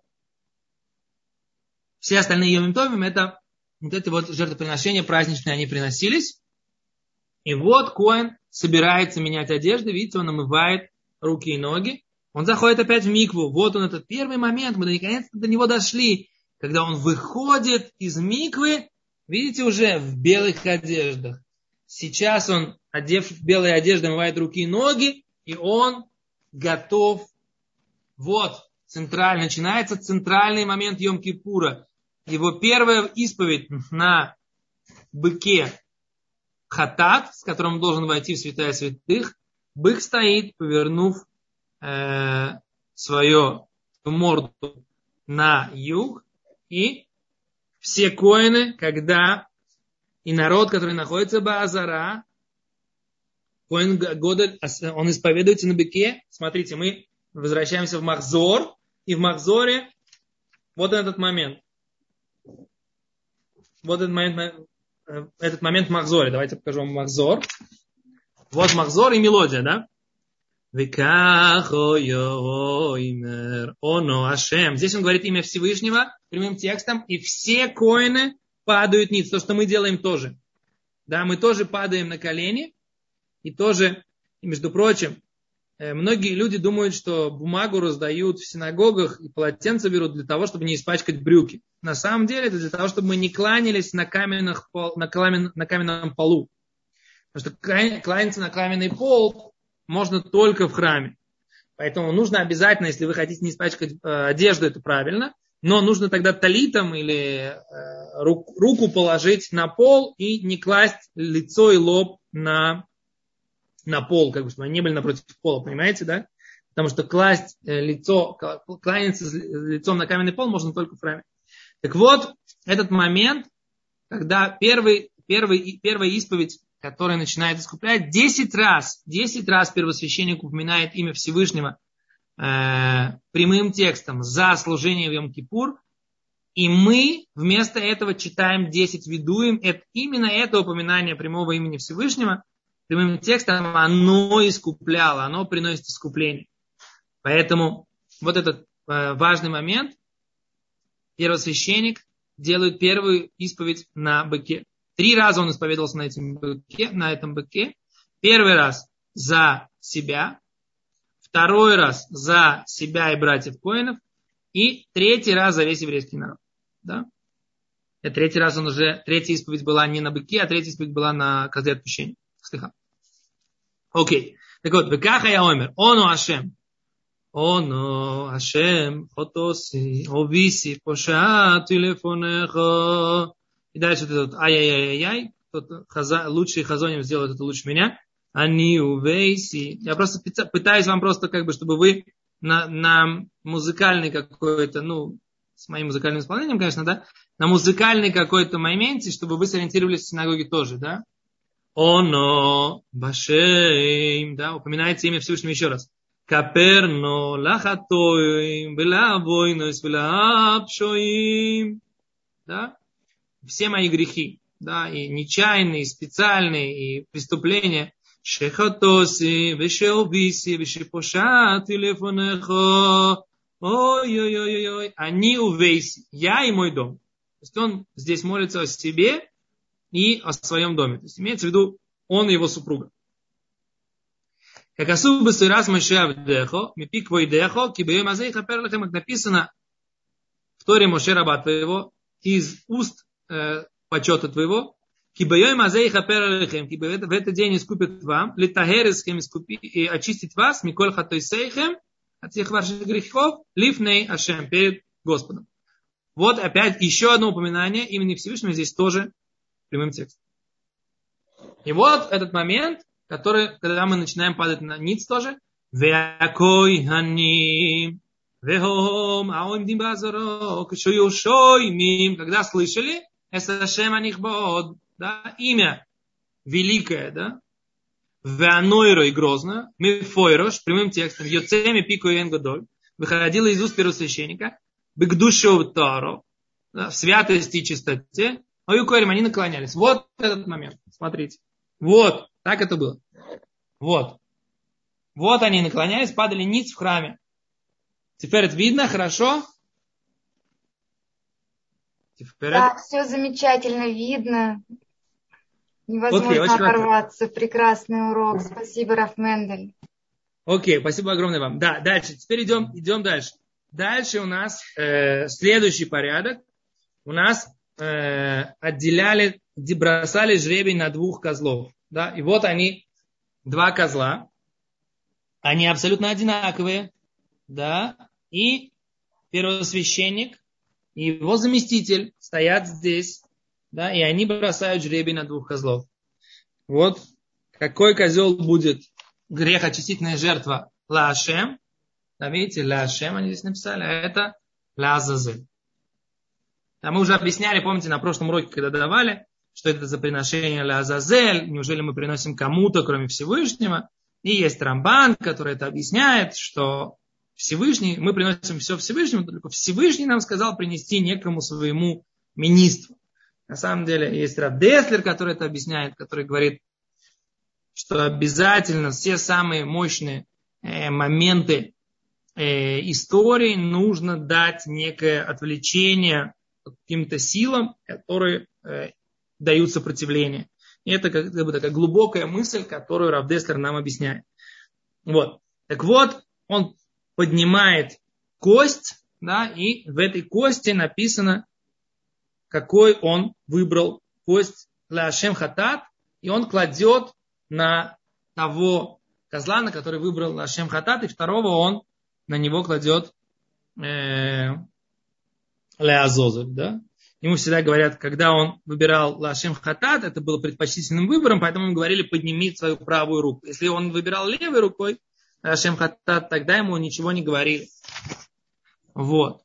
Все остальные Йом Товим, это вот эти вот жертвоприношения праздничные, они приносились. И вот Коэн собирается менять одежды. Видите, он омывает руки и ноги. Он заходит опять в микву. Вот он, этот первый момент. Мы наконец-то до него дошли. Когда он выходит из миквы, видите, уже в белых одеждах. Сейчас он, одев в белые одежды, омывает руки и ноги, и он готов. Вот, центральный, начинается центральный момент Йом-Кипура. Его первая исповедь на быке хатат, с которым он должен войти в святая святых. Бык стоит, повернув э, свою морду на юг, и все коэны, когда и народ, который находится в Баазара, Коэн Годель, он исповедуется на быке. Смотрите, мы возвращаемся в Махзор. И в Махзоре вот этот момент. Вот этот момент, этот момент в Махзоре. Давайте покажу вам Махзор. Вот Махзор и мелодия, да? Оно Ашем. Здесь он говорит имя Всевышнего прямым текстом. И все коэны падают ниц. То, что мы делаем тоже. Да, мы тоже падаем на колени. И тоже, между прочим, многие люди думают, что бумагу раздают в синагогах и полотенца берут для того, чтобы не испачкать брюки. На самом деле это для того, чтобы мы не кланялись на, каменных, на, камен, на каменном полу. Потому что кланяться на каменный пол можно только в храме. Поэтому нужно обязательно, если вы хотите не испачкать одежду, это правильно. Но нужно тогда талитом или э, руку, руку положить на пол и не класть лицо и лоб на, на пол, как бы, чтобы они не были напротив пола, понимаете, да? Потому что класть э, лицо, кланяться лицом на каменный пол можно только в храме. Так вот, этот момент, когда первый, первый, первая исповедь, которая начинает искуплять, десять раз, десять раз первосвященник упоминает имя Всевышнего, прямым текстом за служение в Йом-Кипур, и мы вместо этого читаем десять ведуем. Это, именно это упоминание прямого имени Всевышнего прямым текстом, оно искупляло, оно приносит искупление. Поэтому вот этот э, важный момент. Первосвященник делает первую исповедь на быке. Три раза он исповедовался на этом быке, на этом быке. Первый раз за себя. Второй раз за себя и братьев коэнов. И третий раз за весь еврейский народ. Да? И третий раз он уже, третья исповедь была не на быке, а третья исповедь была на козле отпущения. Слыха. Окей. Так вот, векаха я омер. Оно Ашем. Оно Ашем. Хотоси. Овиси. Поша. Телефонеха. И дальше вот этот ай-яй-яй-яй. Лучший хазоним сделает это лучше меня. Они увейси. Я просто пытаюсь вам просто, как бы, чтобы вы на, на музыкальный какой-то, ну, с моим музыкальным исполнением, конечно, да, на музыкальный какой-то моменте, чтобы вы сориентировались в синагоге тоже, да. Оно башейм, да, упоминается имя Всевышнего еще раз. Каперно лахатоим, белавойнос, белаапшоим, да, все мои грехи, да, и нечаянные, и специальные, и преступления. Шехотоси, вешеобиси, вешепошат, телефонехо, ой-ой-ой-ой, они увейси, я и мой дом. То есть он здесь молится о себе и о своем доме. То есть имеется в виду он и его супруга. Как особо раз Мошеавдехо, мипик войдехо, кибеем азей хапер лехем, как написано в Торе Моше раба твоего, из уст э, почета твоего, кибеем азей хапер лехем, кибе в этот день искупит вам, литагересхем и очистить вас, миколь хатойсейхем, от всех ваших грехов, лифней ашем, перед Господом. Вот опять еще одно упоминание имени Всевышнего здесь тоже прямым текстом. И вот этот момент, который, когда мы начинаем падать на ниц тоже, веакой ханим, вехом, аоимдим базоро, кшуюшоймим, когда слышали, эсашем анихбод, да, имя великое, да, веанойро и грозно, мифойрош, прямым текстом, йоцеми пико и энгодоль, выходило из уст первосвященника, бигдушов таро, в святости и чистоте, а юкорим, они наклонялись. Вот этот момент, смотрите. Вот, так это было. Вот. Вот они наклонялись, падали ниц в храме. Теперь это видно, хорошо? Теперь да, это... все замечательно видно. Невозможно Окей, оторваться. Хорошо. Прекрасный урок. Спасибо, Раф Мендель. Окей, спасибо огромное вам. Да, дальше. Теперь идем, идем дальше. Дальше у нас э, следующий порядок. У нас э, отделяли, бросали жребий на двух козлов. Да? И вот они, два козла. Они абсолютно одинаковые. Да? И первосвященник и его заместитель стоят здесь. Да? И они бросают жребий на двух козлов. Вот какой козел будет грехочистительная жертва ла Ашем. Да, видите, ла Ашем они здесь написали, а это ла Азазель. А мы уже объясняли, помните, на прошлом уроке, когда давали, что это за приношение ла Азазель, неужели мы приносим кому-то, кроме Всевышнего. И есть Рамбан, который это объясняет, что Всевышний, мы приносим все Всевышнему, только Всевышний нам сказал принести некому своему министру. На самом деле есть Рав Деслер, который это объясняет, который говорит, что обязательно все самые мощные э, моменты э, истории нужно дать некое отвлечение каким-то силам, которые э, дают сопротивление. И это как бы такая глубокая мысль, которую Рав Деслер нам объясняет. Вот. Так вот, он поднимает кость, да, и в этой кости написано, какой он выбрал кость ла Ашем хатат, и он кладет на того козла, на который выбрал ла Ашем хатат, и второго он на него кладет э, ла Азозель, да. Ему всегда говорят, когда он выбирал ла Ашем хатат, это было предпочтительным выбором, поэтому ему говорили, подними свою правую руку. Если он выбирал левой рукой ла Ашем хатат, тогда ему ничего не говорили. Вот.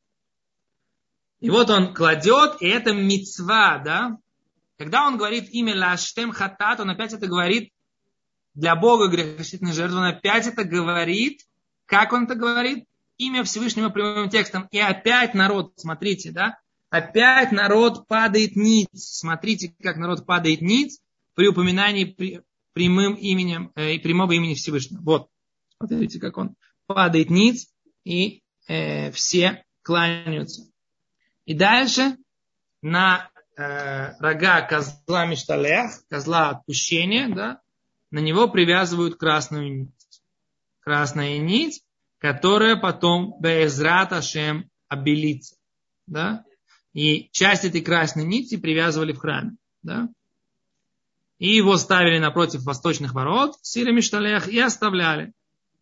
И вот он кладет, и это мицва, да. Когда он говорит имя ла Ашем хатат, он опять это говорит для Бога грехочистительной жертвы, он опять это говорит, как он это говорит? Имя Всевышнего прямым текстом. И опять народ, смотрите, да, опять народ падает ниц. Смотрите, как народ падает ниц при упоминании при, прямым именем, э, прямого имени Всевышнего. Вот, смотрите, как он падает ниц, и э, все кланяются. И дальше на э, рога козла мишталех, козла отпущения, да, на него привязывают красную нить. Красная нить, которая потом Беэзрат Ашем обелится. Да? И часть этой красной нити привязывали в храме. Да? И его ставили напротив восточных ворот, сира мишталех, и оставляли.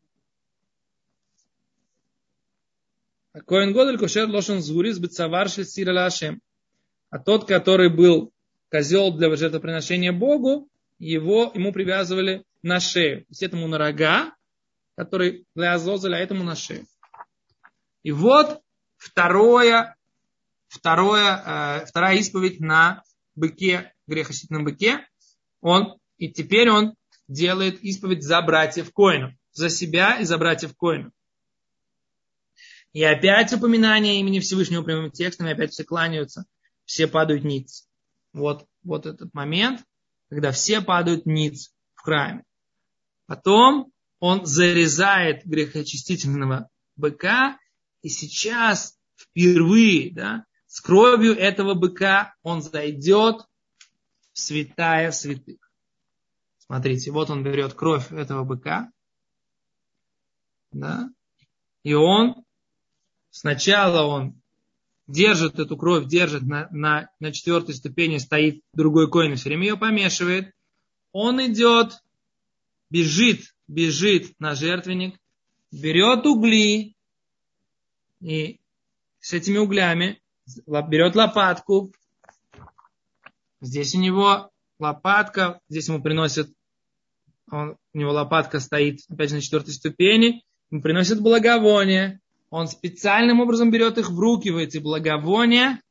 Коэн Годель кошер лошен згурис бецавар шель сира ла Ашем. А тот, который был козел для жертвоприношения Богу, его, ему привязывали на шею. То есть этому на рога, который для Азозеля, а этому на шею. И вот второе, второе, э, вторая исповедь на быке, грехочистительном быке. Он И теперь он делает исповедь за братьев Коэнов. За себя и за братьев Коэнов. И опять упоминание имени Всевышнего прямым текстом, и опять все кланяются, все падают ниц. Вот, вот этот момент, когда все падают ниц в храме. Потом он зарезает грехоочистительного быка, и сейчас впервые, да, с кровью этого быка он зайдет в святая святых. Смотрите, вот он берет кровь этого быка, да, и он сначала он держит эту кровь, держит на, на, на четвертой ступени, стоит другой коэн, все время ее помешивает. Он идет, бежит, бежит на жертвенник, берет угли и с этими углями берет лопатку. Здесь у него лопатка, здесь ему приносят, он, у него лопатка стоит опять же на четвертой ступени, ему приносят благовония. Он специальным образом берет их в руки, в эти благовония,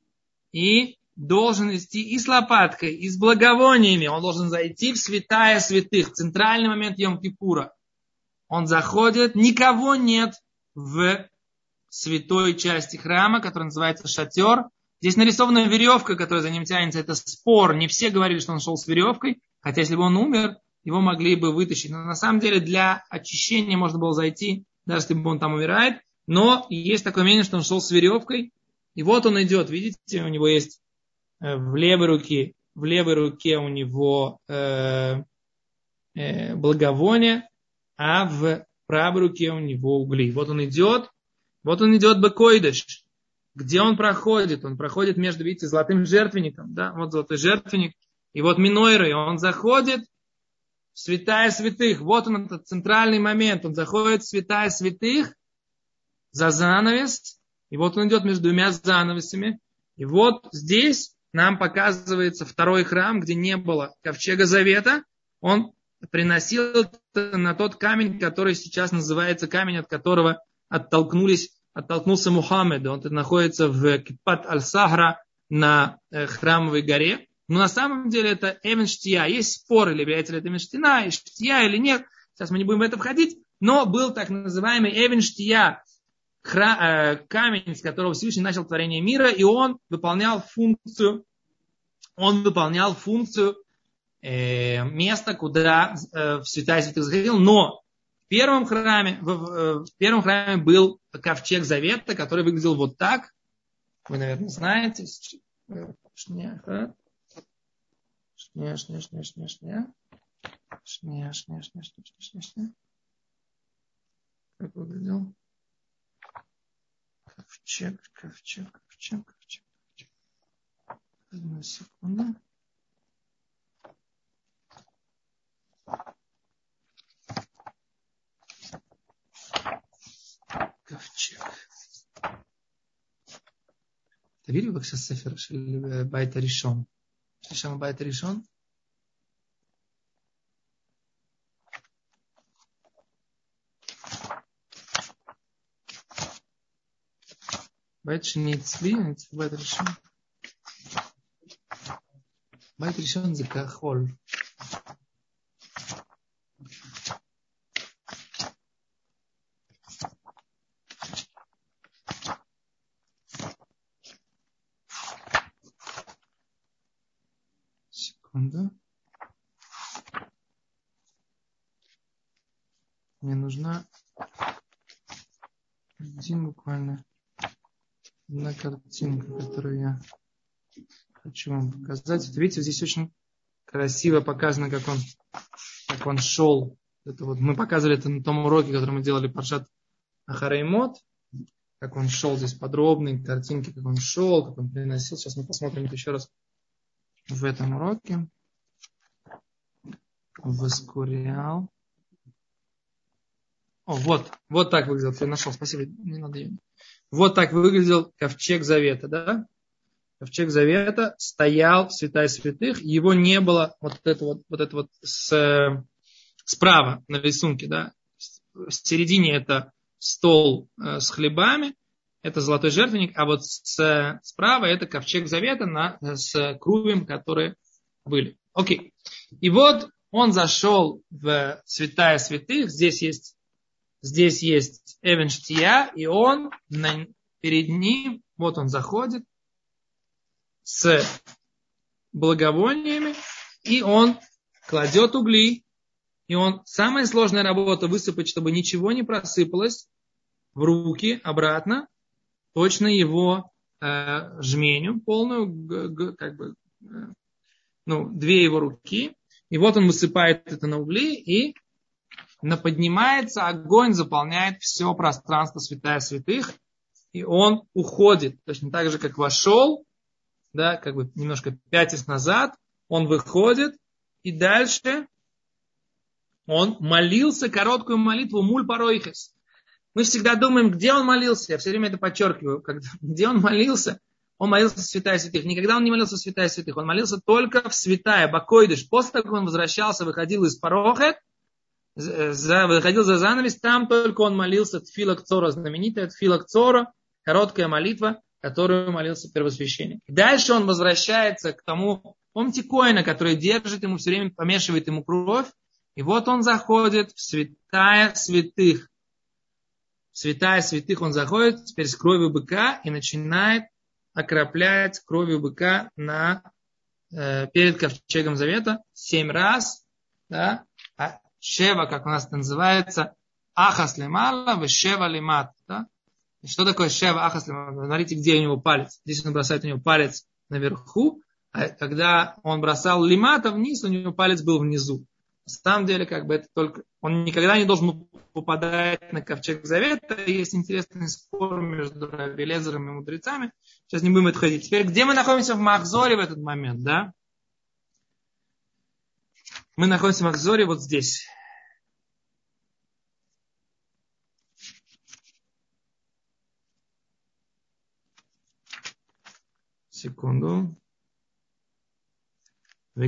и должен идти и с лопаткой, и с благовониями. Он должен зайти в святая святых, центральный момент Йом-Кипура. Он заходит, никого нет в святой части храма, которая называется шатер. Здесь нарисована веревка, которая за ним тянется. Это спор. Не все говорили, что он шел с веревкой, хотя если бы он умер, его могли бы вытащить. Но на самом деле для очищения можно было зайти, даже если бы он там умирает. Но есть такое мнение, что он шел с веревкой. И вот он идет. Видите, у него есть в левой руке, в левой руке у него э, э, благовоние, а в правой руке у него угли. Вот он идет. Вот он идет бекойдеш. Где он проходит? Он проходит между, видите, золотым жертвенником. Да? Вот золотой жертвенник. И вот минойрой. Он заходит в святая святых. Вот он, этот центральный момент. Он заходит в святая святых за занавес. И вот он идет между двумя занавесами. И вот здесь нам показывается второй храм, где не было ковчега завета. Он приносил это на тот камень, который сейчас называется камень, от которого оттолкнулись, оттолкнулся Мухаммед. Он находится в Кипат аль-Сахра на храмовой горе. Но на самом деле это Эвен Штия. Есть спор, или является ли это Эвен Штина, и Штия или нет. Сейчас мы не будем в это входить. Но был так называемый Эвен Штия, камень, с которого Всевышний начал творение мира, и он выполнял функцию, он выполнял функцию э, места, куда э, в святая святых заходил. Но в первом храме, в, в первом храме был ковчег завета, который выглядел вот так. Вы, наверное, знаете. Шня, шня, шня, шня, шня, шня. Шня, шня, шня, шня, шня, шня. Как выглядел? Ковчег, ковчег, ковчег, ковчег, ковчег. Одну секунду. Ковчег. Ты видел, как сейчас Сефер Байта Ришон? Шишам Байта Ришон? Байт Шини Цли, Байт Ришон. Байт Ришон זה כחול. Секунду. Мне нужна один буквально одна картинка, которую я хочу вам показать. Вот видите, здесь очень красиво показано, как он, как он шел. Это вот, мы показывали это на том уроке, который мы делали Паршат Ахарей Мот. Как он шел, здесь подробные картинки, как он шел, как он приносил. Сейчас мы посмотрим это еще раз в этом уроке. Воскурял. О, вот, вот так выглядел. Я нашел, спасибо, не надо ее. Вот так выглядел ковчег завета, да? Ковчег завета стоял в святая святых, его не было вот это вот, вот это вот с, справа на рисунке, да? В середине это стол с хлебами, это золотой жертвенник, а вот с, справа это ковчег завета на, с крувим, которые были. Окей. И вот он зашел в святая святых, здесь есть, здесь есть Эвен Штия, и он на, перед ним, вот он заходит с благовониями, и он кладет угли, и он, самая сложная работа высыпать, чтобы ничего не просыпалось в руки обратно, точно его э, жменю полную, г, г, как бы, э, ну, две его руки, и вот он высыпает это на угли, и на поднимается огонь, заполняет все пространство святая святых, и он уходит, точно так же, как вошел, да, как бы немножко пятясь назад, он выходит, и дальше он молился короткую молитву муль паройхес. Мы всегда думаем, где он молился, я все время это подчеркиваю, когда, где он молился, он молился в святая святых. Никогда он не молился в святая святых, он молился только в святая бакойдыш. После того, как он возвращался, выходил из парохет, за, выходил за занавес, там только он молился тфила кцора, знаменитая тфила кцора, короткая молитва, которую молился первосвященник. Дальше он возвращается к тому, помните Коэна, который держит ему все время, помешивает ему кровь, и вот он заходит в святая святых. В святая святых он заходит теперь с кровью быка и начинает окроплять кровью быка на, э, перед ковчегом завета семь раз, да, а шева, как у нас это называется, ахас лемала, в шева лемат, да. Что такое шева ахас лемала? Смотрите, где у него палец. Здесь он бросает у него палец наверху, а когда он бросал лемата вниз, у него палец был внизу. На самом деле, как бы это только, он никогда не должен попадать на ковчег завета. Есть интересный спор между Раби Элиэзером и мудрецами. Сейчас не будем это ходить. Теперь, где мы находимся в Махзоре в этот момент, да? Мы находимся в Махзоре вот здесь. Секунду. И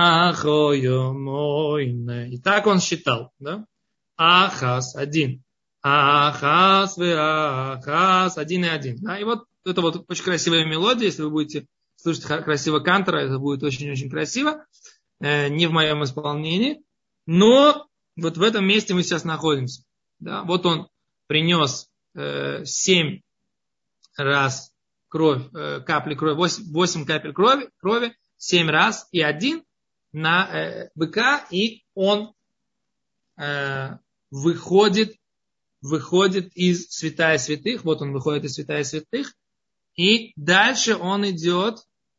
так он считал, да? Ахас, один. Ахас, вы ахас, один и один. Да? И вот это вот очень красивая мелодия. Если вы будете слушать красиво Кантора, это будет очень-очень красиво. Э, не в моем исполнении. Но вот в этом месте мы сейчас находимся. Да? Вот он принес э, семь раз кровь, э, капли крови, восемь, восемь капель крови, крови. Семь раз и один на э, быка, и он э, выходит, выходит из святая святых. Вот он выходит из святая святых. И дальше он идет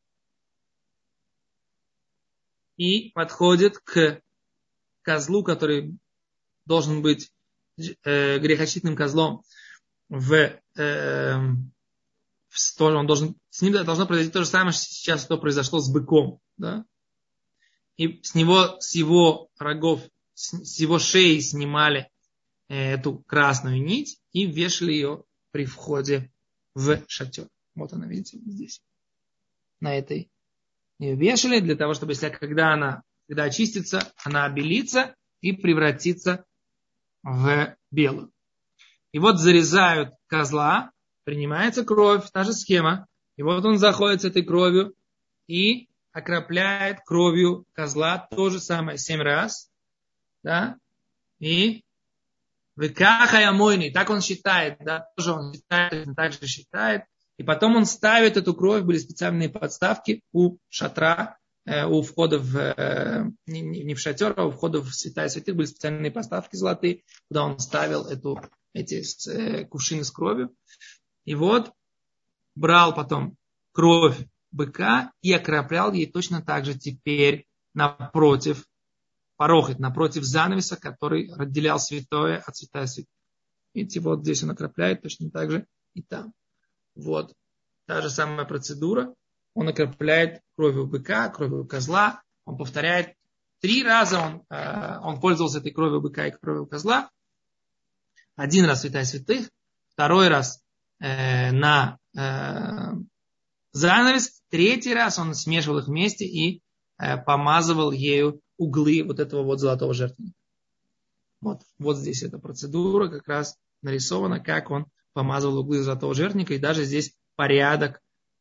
и подходит к козлу, который должен быть э, грехочистным козлом. В, э, в, он должен, с ним должно произойти то же самое, сейчас что произошло с быком. Да? И с него, с его рогов, с, с его шеи снимали э, эту красную нить и вешали ее при входе в шатер. Вот она, видите, здесь. На этой ее вешали для того, чтобы, если, когда она когда очистится, она обелится и превратится в белую. И вот зарезают козла, принимается кровь, та же схема. И вот он заходит с этой кровью и окропляет кровью козла то же самое семь раз. Да? И выкахая мойный, так он считает, да, тоже он считает, он также считает. И потом он ставит эту кровь, были специальные подставки у шатра, э, у входа в, э, не, не в шатер, а у входа в святая святых были специальные подставки золотые, куда он ставил эту, эти э, кувшины с кровью. И вот брал потом кровь быка и окроплял ей точно так же теперь напротив парохет, напротив занавеса, который разделял святое от святая святых. Видите, вот здесь он окропляет точно так же и там. Вот. Та же самая процедура. Он окропляет кровью быка, кровью козла. Он повторяет три раза. Он, э, он пользовался этой кровью быка и кровью козла. Один раз святая святых. Второй раз э, на э, занавес. Третий раз он смешивал их вместе и э, помазывал ею углы вот этого вот золотого жертвенника. Вот, вот здесь эта процедура как раз нарисована, как он помазывал углы золотого жертвенника, и даже здесь порядок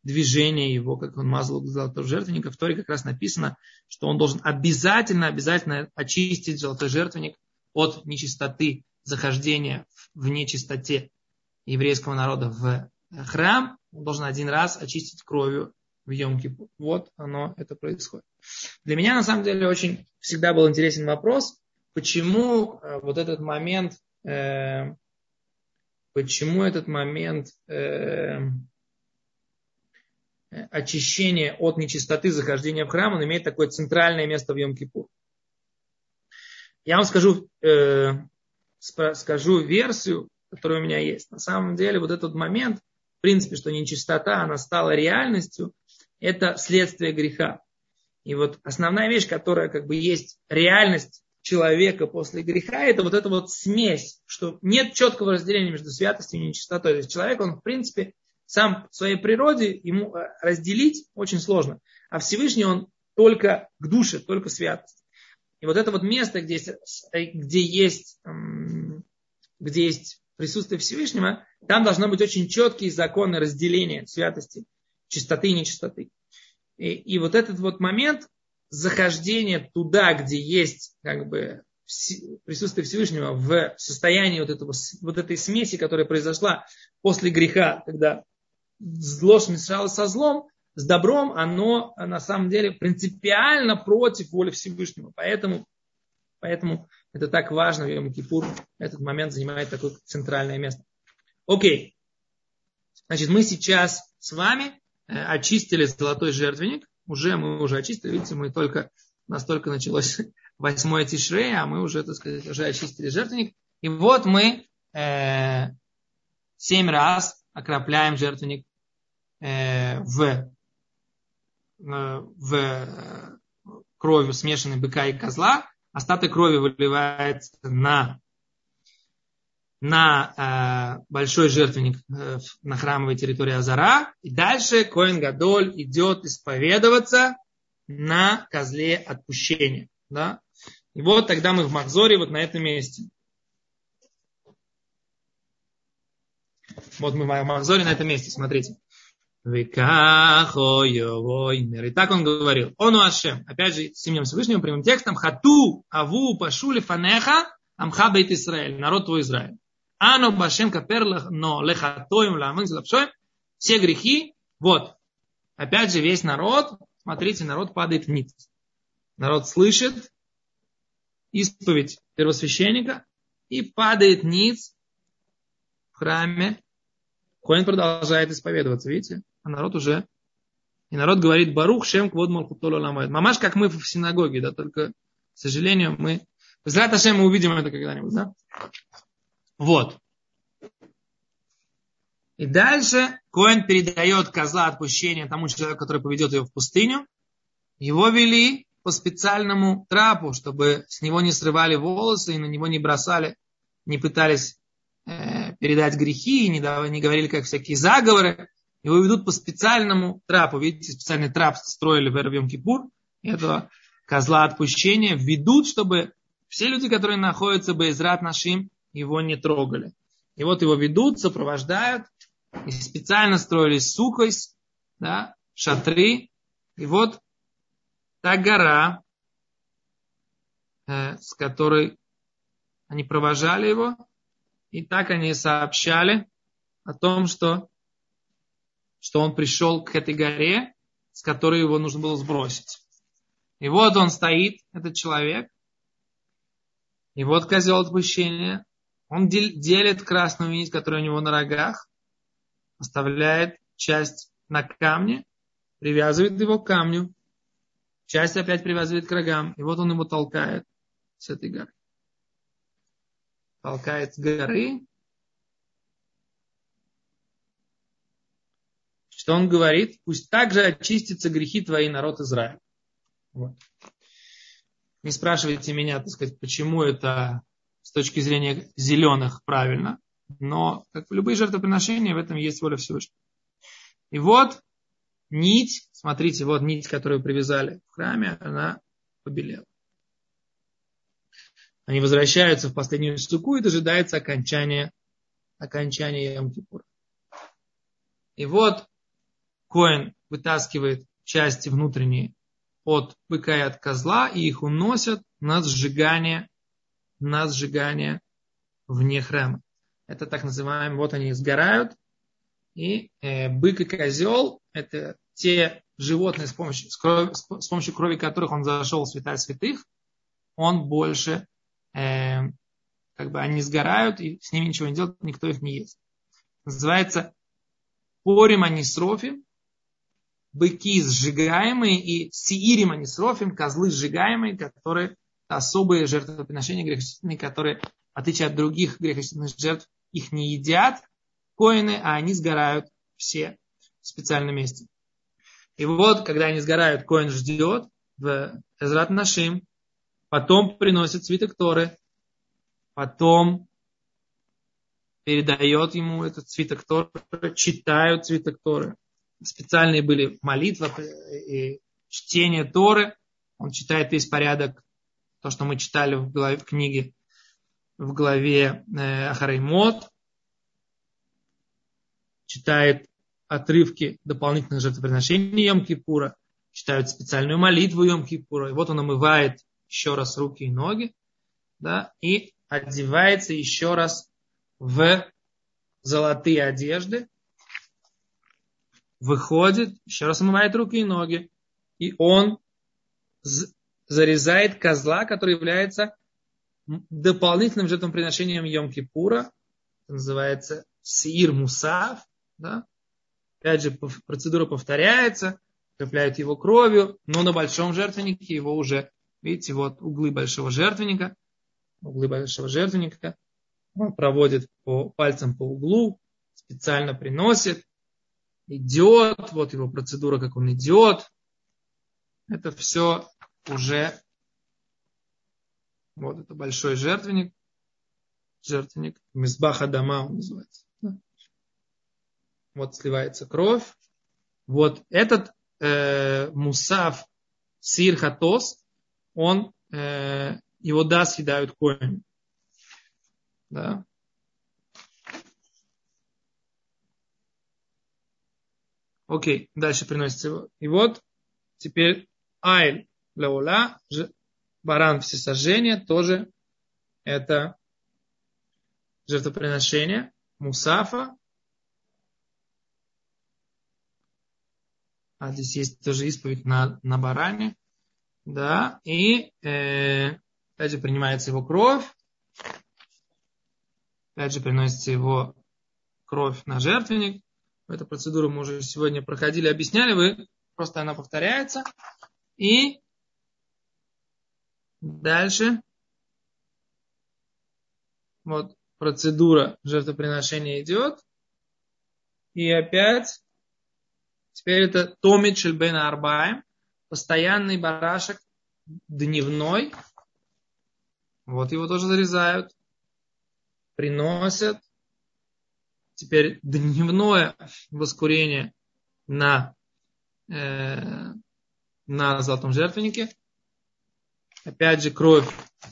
движение его, как он мазал золотой жертвенник. В Торе как раз написано, что он должен обязательно, обязательно очистить золотой жертвенник от нечистоты, захождения в нечистоте еврейского народа в храм. Он должен один раз очистить кровью в Йом-Кипур. Вот оно, это происходит. Для меня, на самом деле, очень всегда был интересен вопрос, почему вот этот момент, э, почему этот момент э, очищения от нечистоты, захождения в храм, он имеет такое центральное место в Йом-Кипур. Я вам скажу, э, скажу версию, которая у меня есть. На самом деле, вот этот момент, в принципе, что нечистота, она стала реальностью, это следствие греха. И вот основная вещь, которая как бы есть реальность человека после греха, это вот эта вот смесь, что нет четкого разделения между святостью и нечистотой. То есть человек, он в принципе сам в своей природе, ему разделить очень сложно. А Всевышний, он только к душе, только святость. И вот это вот место, где есть, где есть, где есть присутствие Всевышнего, там должны быть очень четкие законы разделения святости, чистоты и нечистоты. И, и вот этот вот момент захождения туда, где есть как бы присутствие Всевышнего в состоянии вот, этого, вот этой смеси, которая произошла после греха, когда зло смешалось со злом, с добром, оно на самом деле принципиально против воли Всевышнего. Поэтому, поэтому это так важно в Йом-Кипур. Этот момент занимает такое центральное место. Окей. Значит, мы сейчас с вами очистили золотой жертвенник. Уже мы уже очистили. Видите, мы только, у нас только началось восьмое Тишрей, а мы уже, так сказать, уже очистили жертвенник. И вот мы э, семь раз окропляем жертвенник э, в, в кровью смешанной быка и козла. Остаток крови выливается на, на э, большой жертвенник э, на храмовой территории Азара. И дальше Коэн Гадоль идет исповедоваться на козле отпущения. Да? И вот тогда мы в Махзоре, вот на этом месте. Вот мы в Махзоре на этом месте, смотрите. И так он говорил. Он у Ашем. Опять же, с именем Всевышнего, прямым текстом. Хату, аву, пашули, фанеха, амха бейт Исраэль. Народ твой Израиль. Ано, башем, капер, но лехатоим, ламын, злапшоим. Все грехи. Вот. Опять же, весь народ. Смотрите, народ падает вниз. Народ слышит исповедь первосвященника и падает ниц в храме. Коэн продолжает исповедоваться, видите? А народ уже... И народ говорит, Барух Шем Квод Малхутоло Ламает. Мамаш, как мы в синагоге, да, только, к сожалению, мы... Безрат Ашем, мы увидим это когда-нибудь, да? Вот. И дальше Коэн передает козла отпущения тому человеку, который поведет его в пустыню. Его вели по специальному трапу, чтобы с него не срывали волосы и на него не бросали, не пытались э, передать грехи, не, давали, не говорили как всякие заговоры. Его ведут по специальному трапу. Видите, специальный трап строили в Йом-Кипур. Этого козла отпущения ведут, чтобы все люди, которые находятся Бе'езрат Нашим, его не трогали. И вот его ведут, сопровождают. И специально строили сухойс, да, шатры. И вот та гора, э, с которой они провожали его, и так они сообщали о том, что, что он пришел к этой горе, с которой его нужно было сбросить. И вот он стоит, этот человек, и вот козел отпущения, он делит красную нить, которая у него на рогах, оставляет часть на камне, привязывает его к камню, часть опять привязывает к рогам. И вот он его толкает с этой горы. Толкает с горы. Что он говорит? Пусть также очистятся грехи твои, народ Израиля. Вот. Не спрашивайте меня, так сказать, почему это с точки зрения зеленых правильно. Но, как в любые жертвоприношения, в этом есть воля Всевышнего. И вот нить, смотрите, вот нить, которую привязали в храме, она побелела. Они возвращаются в последнюю суку, и дожидается окончания, окончания Йом-Кипура. И вот коэн вытаскивает части внутренние от быка и от козла, и их уносят на сжигание, на сжигание вне храма. Это так называемые, вот они сгорают. И э, бык и козел – это те животные, с помощью, с, крови, с помощью крови которых он зашел в святая святых. Он больше, э, как бы они сгорают, и с ними ничего не делают, никто их не ест. Называется порим анисрофим, быки сжигаемые, и сиирим анисрофим, козлы сжигаемые, которые особые жертвоприношения грехочистительные, которые, в отличие от других грехочистительных жертв, их не едят коэны, а они сгорают все в специальном месте. И вот, когда они сгорают, коэн ждет в Эзрат Нашим, потом приносит свиток Торы, потом передает ему этот свиток Торы, читают свиток Торы. Специальные были молитвы и чтение Торы. Он читает весь порядок, то, что мы читали в, главе, в книге, в главе э, Ахарей Мот. Читает отрывки дополнительных жертвоприношений Йом-Кипура, читают специальную молитву Йом-Кипура. И вот он омывает еще раз руки и ноги, да, и одевается еще раз в золотые одежды, выходит, еще раз омывает руки и ноги, и он зарезает козла, который является дополнительным жертвоприношением Йом-Кипура. Это называется сиир мусав. Да? Опять же, процедура повторяется, скрепляют его кровью, но на большом жертвеннике его уже, видите, вот углы большого жертвенника, углы большого жертвенника, он проводит по пальцам по углу, специально приносит, идет, вот его процедура, как он идет. Это все уже, вот это большой жертвенник, жертвенник, Мизбах Адама он называется. Вот сливается кровь. Вот этот э, мусав сир хатос, он, э, его да, съедают коэны. Да. Окей, дальше приносится его. И вот теперь айль леола, баран всесожжения, тоже это жертвоприношение мусафа. А здесь есть тоже исповедь на, на баране. Да, и э, опять же принимается его кровь. Опять же приносится его кровь на жертвенник. Эту процедуру мы уже сегодня проходили, объясняли. Вы, просто она повторяется. И дальше. Вот процедура жертвоприношения идет. И опять. Теперь это Томит Шельбен Арбаем. Постоянный барашек дневной. Вот его тоже зарезают. Приносят. Теперь дневное воскурение на, э, на золотом жертвеннике. Опять же кровь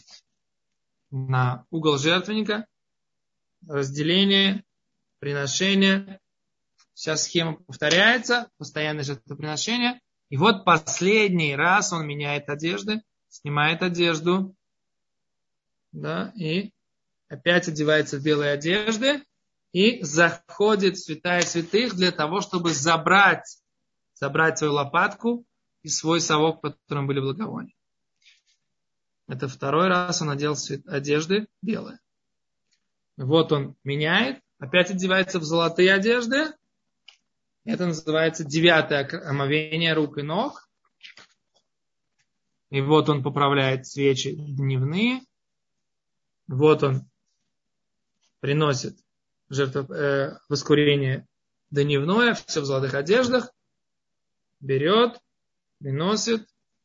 на угол жертвенника. Разделение, приношение. Вся схема повторяется. Постоянное жертвоприношение. И вот последний раз он меняет одежды. Снимает одежду. Да, и опять одевается в белые одежды. И заходит в святая святых для того, чтобы забрать, забрать свою лопатку и свой совок, в котором были благовония. Это второй раз он надел одежды белые. Вот он меняет, опять одевается в золотые одежды. Это называется девятое омовение рук и ног. И вот он поправляет свечи дневные. Вот он приносит жертва, э, воскурение дневное, все в золотых одеждах. Берет, приносит.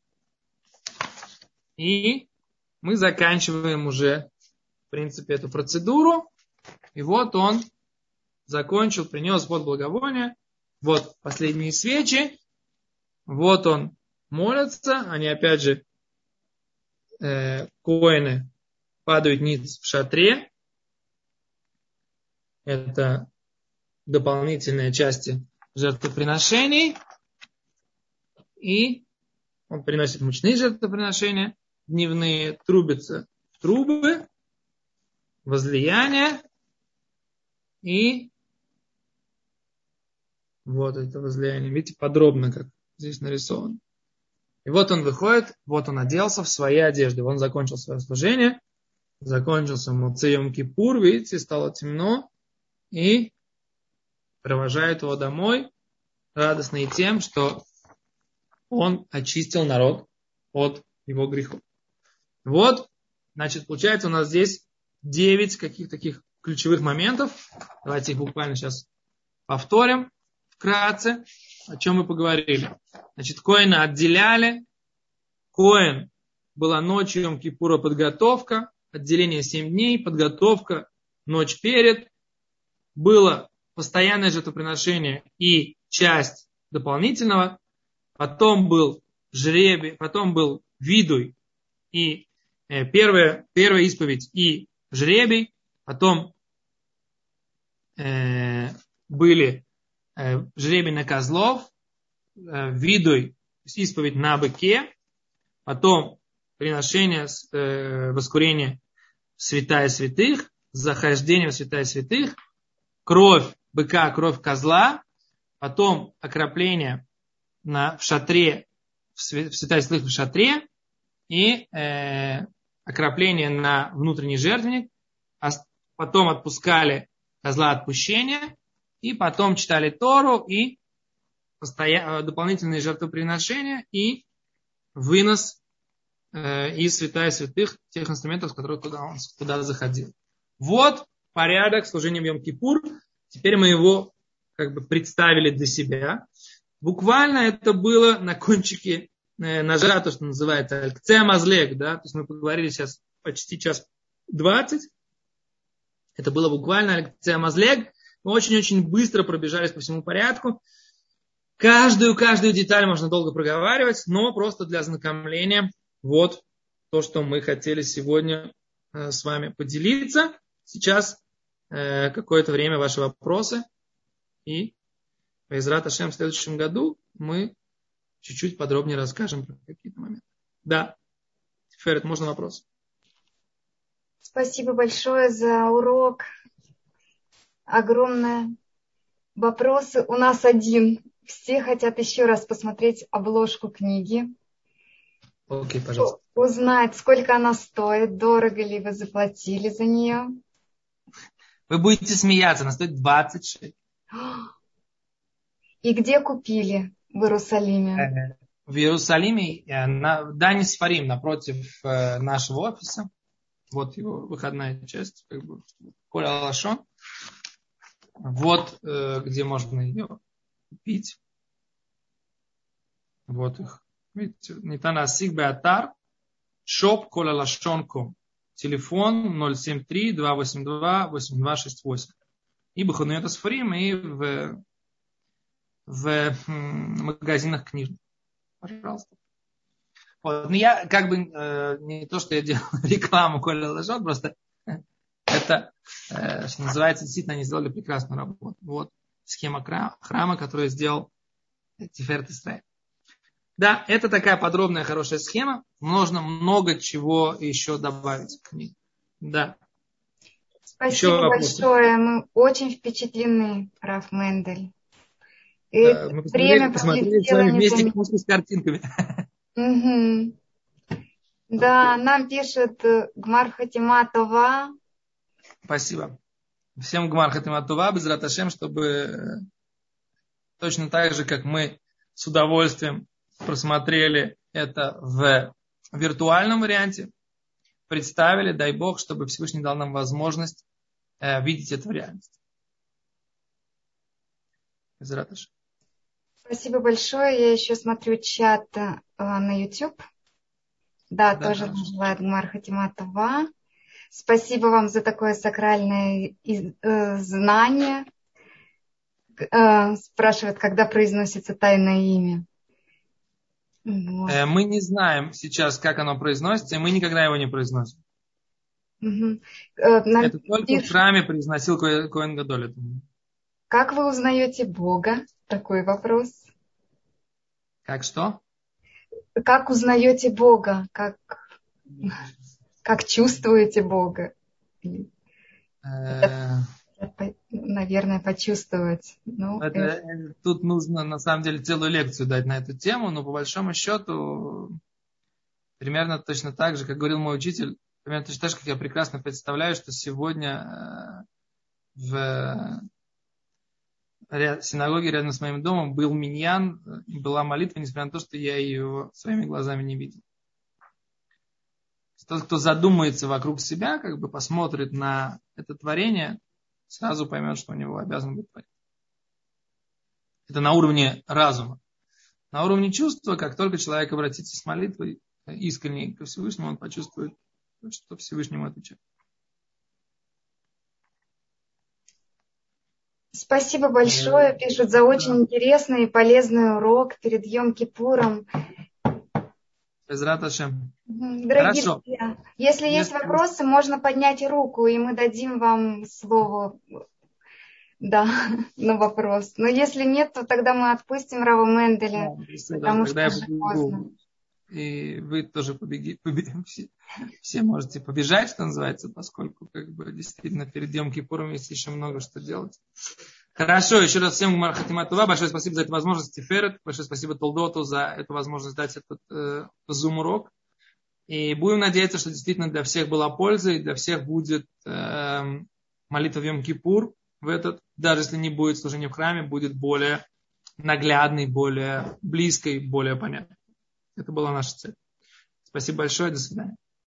И мы заканчиваем уже, в принципе, эту процедуру. И вот он закончил, принес вот благовоние. Вот последние свечи. Вот он молится. Они опять же, э, коэны падают ниц в шатре. Это дополнительные части жертвоприношений. И он приносит мучные жертвоприношения, дневные, трубятся в трубы, возлияние. И вот это возлияние. Видите, подробно, как здесь нарисовано. И вот он выходит, вот он оделся в свои одежды. Он закончил свое служение. Закончился Моцей Йом Кипур. Видите, стало темно. И провожает его домой, радостный тем, что он очистил народ от его грехов. Вот, значит, получается у нас здесь девять каких-то таких ключевых моментов. Давайте их буквально сейчас повторим вкратце, о чем мы поговорили. Значит, коэна отделяли. Коэн была ночью Йом Кипура подготовка, отделение семь дней, подготовка ночь перед. Было постоянное жертвоприношение и часть дополнительного. Потом был жребий, потом был видуй и э, первая, первая исповедь и жребий. Потом э, были э, жребий на козлов, э, видуй, исповедь на быке. Потом приношение, э, воскурение в святая святых, захождение в святая святых, кровь быка, кровь козла, потом окропление на, в шатре, в святая святых в шатре и э, окропление на внутренний жертвенник. А потом отпускали козла отпущения и потом читали Тору и постоя... дополнительные жертвоприношения и вынос э, из святая святых тех инструментов, с которых туда он туда заходил. Вот порядок служения Йом-Кипур. Теперь мы его как бы представили для себя. Буквально это было на кончике э, ножа, то, что называется аль-кце мазлег, да, то есть мы поговорили сейчас почти час двадцать. Это было буквально аль-кце мазлег. Мы очень-очень быстро пробежались по всему порядку. Каждую, каждую деталь можно долго проговаривать, но просто для ознакомления вот то, что мы хотели сегодня э, с вами поделиться. Сейчас э, какое-то время ваши вопросы. И Бе'эзрат Ашем в следующем году мы чуть-чуть подробнее расскажем про какие-то моменты. Да. Ферет, можно вопрос? Спасибо большое за урок. Огромное. Вопросы у нас один. Все хотят еще раз посмотреть обложку книги. Окей, пожалуйста. Узнать, сколько она стоит, дорого ли вы заплатили за нее. Вы будете смеяться, она стоит двадцать шесть. И где купили в Иерусалиме? В Иерусалиме, на Дани Сфарим, напротив нашего офиса. Вот его выходная часть, как бы, Коль Алашон. Вот где можно ее купить. Вот их. Видите, Нитана Сигбе Атар, шоп Коль Алашон точка ком. Телефон ноль семь три два восемь два восемь два шесть восемь. И Бахануэта Сфарим, и в, в магазинах книжных. Пожалуйста. Вот. Но я как бы э, не то, что я делал рекламу Коль Алашон, просто это, э, что называется, действительно они сделали прекрасную работу. Вот схема храма, которую сделал Тиферет Исраэль. Да, это такая подробная, хорошая схема. Можно много чего еще добавить к ней. Да. Спасибо большое. Мы очень впечатлены, Рав Мендель. И да, мы время посмотрели с вами вместе с картинками. Угу. Да, нам пишет Гмар Хатима Това. Спасибо. Всем Гмар Хатима Това, Бе'эзрат Ашем, чтобы точно так же, как мы с удовольствием просмотрели это в виртуальном варианте, представили, дай Бог, чтобы Всевышний дал нам возможность э, видеть это в реальности. Бе'эзрат Ашем. Спасибо большое. Я еще смотрю чат э, на YouTube. Да, да, тоже желает Гмар Хатима Това. Спасибо вам за такое сакральное э, знание. Э, спрашивает, когда произносится тайное имя. Вот. Мы не знаем сейчас, как оно произносится, и мы никогда его не произносим. Угу. Это только в храме произносил Коэн Гадоль. Как вы узнаете Бога? такой вопрос. Как что? Как узнаете Бога? Как, как чувствуете Бога? Это, наверное, почувствовать. Ну, это, это... Тут нужно, на самом деле, целую лекцию дать на эту тему, но по большому счету, примерно точно так же, как говорил мой учитель, примерно точно так же, как я прекрасно представляю, что сегодня в синагоге рядом с моим домом был миньян, была молитва, несмотря на то, что я ее своими глазами не видел. Тот, кто задумается вокруг себя, как бы посмотрит на это творение, сразу поймет, что у него обязан быть творение. Это на уровне разума. На уровне чувства, как только человек обратится с молитвой искренне ко Всевышнему, он почувствует, что Всевышнему отвечает. Спасибо большое, пишут, за очень интересный и полезный урок перед Йом-Кипуром. Безрат Ашем. Дорогие Хорошо. друзья, если есть вопросы, можно поднять руку, и мы дадим вам слово, да, на вопрос. Но если нет, то тогда мы отпустим Рава Менделя, да, потому тогда что уже поздно. И вы тоже побеги, побеги, все, все можете побежать, что называется, поскольку как бы действительно перед Йом-Кипуром есть еще много что делать. Хорошо, еще раз всем Гмар Хатима Това. Большое спасибо за эту возможность, Тиферет. Большое спасибо Толдоту за эту возможность дать этот э, зум-урок. И будем надеяться, что действительно для всех была польза, и для всех будет э, молитва в Йом-Кипур в этот, даже если не будет служения в храме, будет более наглядной, более близкой, более понятной. Это была наша цель. Спасибо большое, до свидания.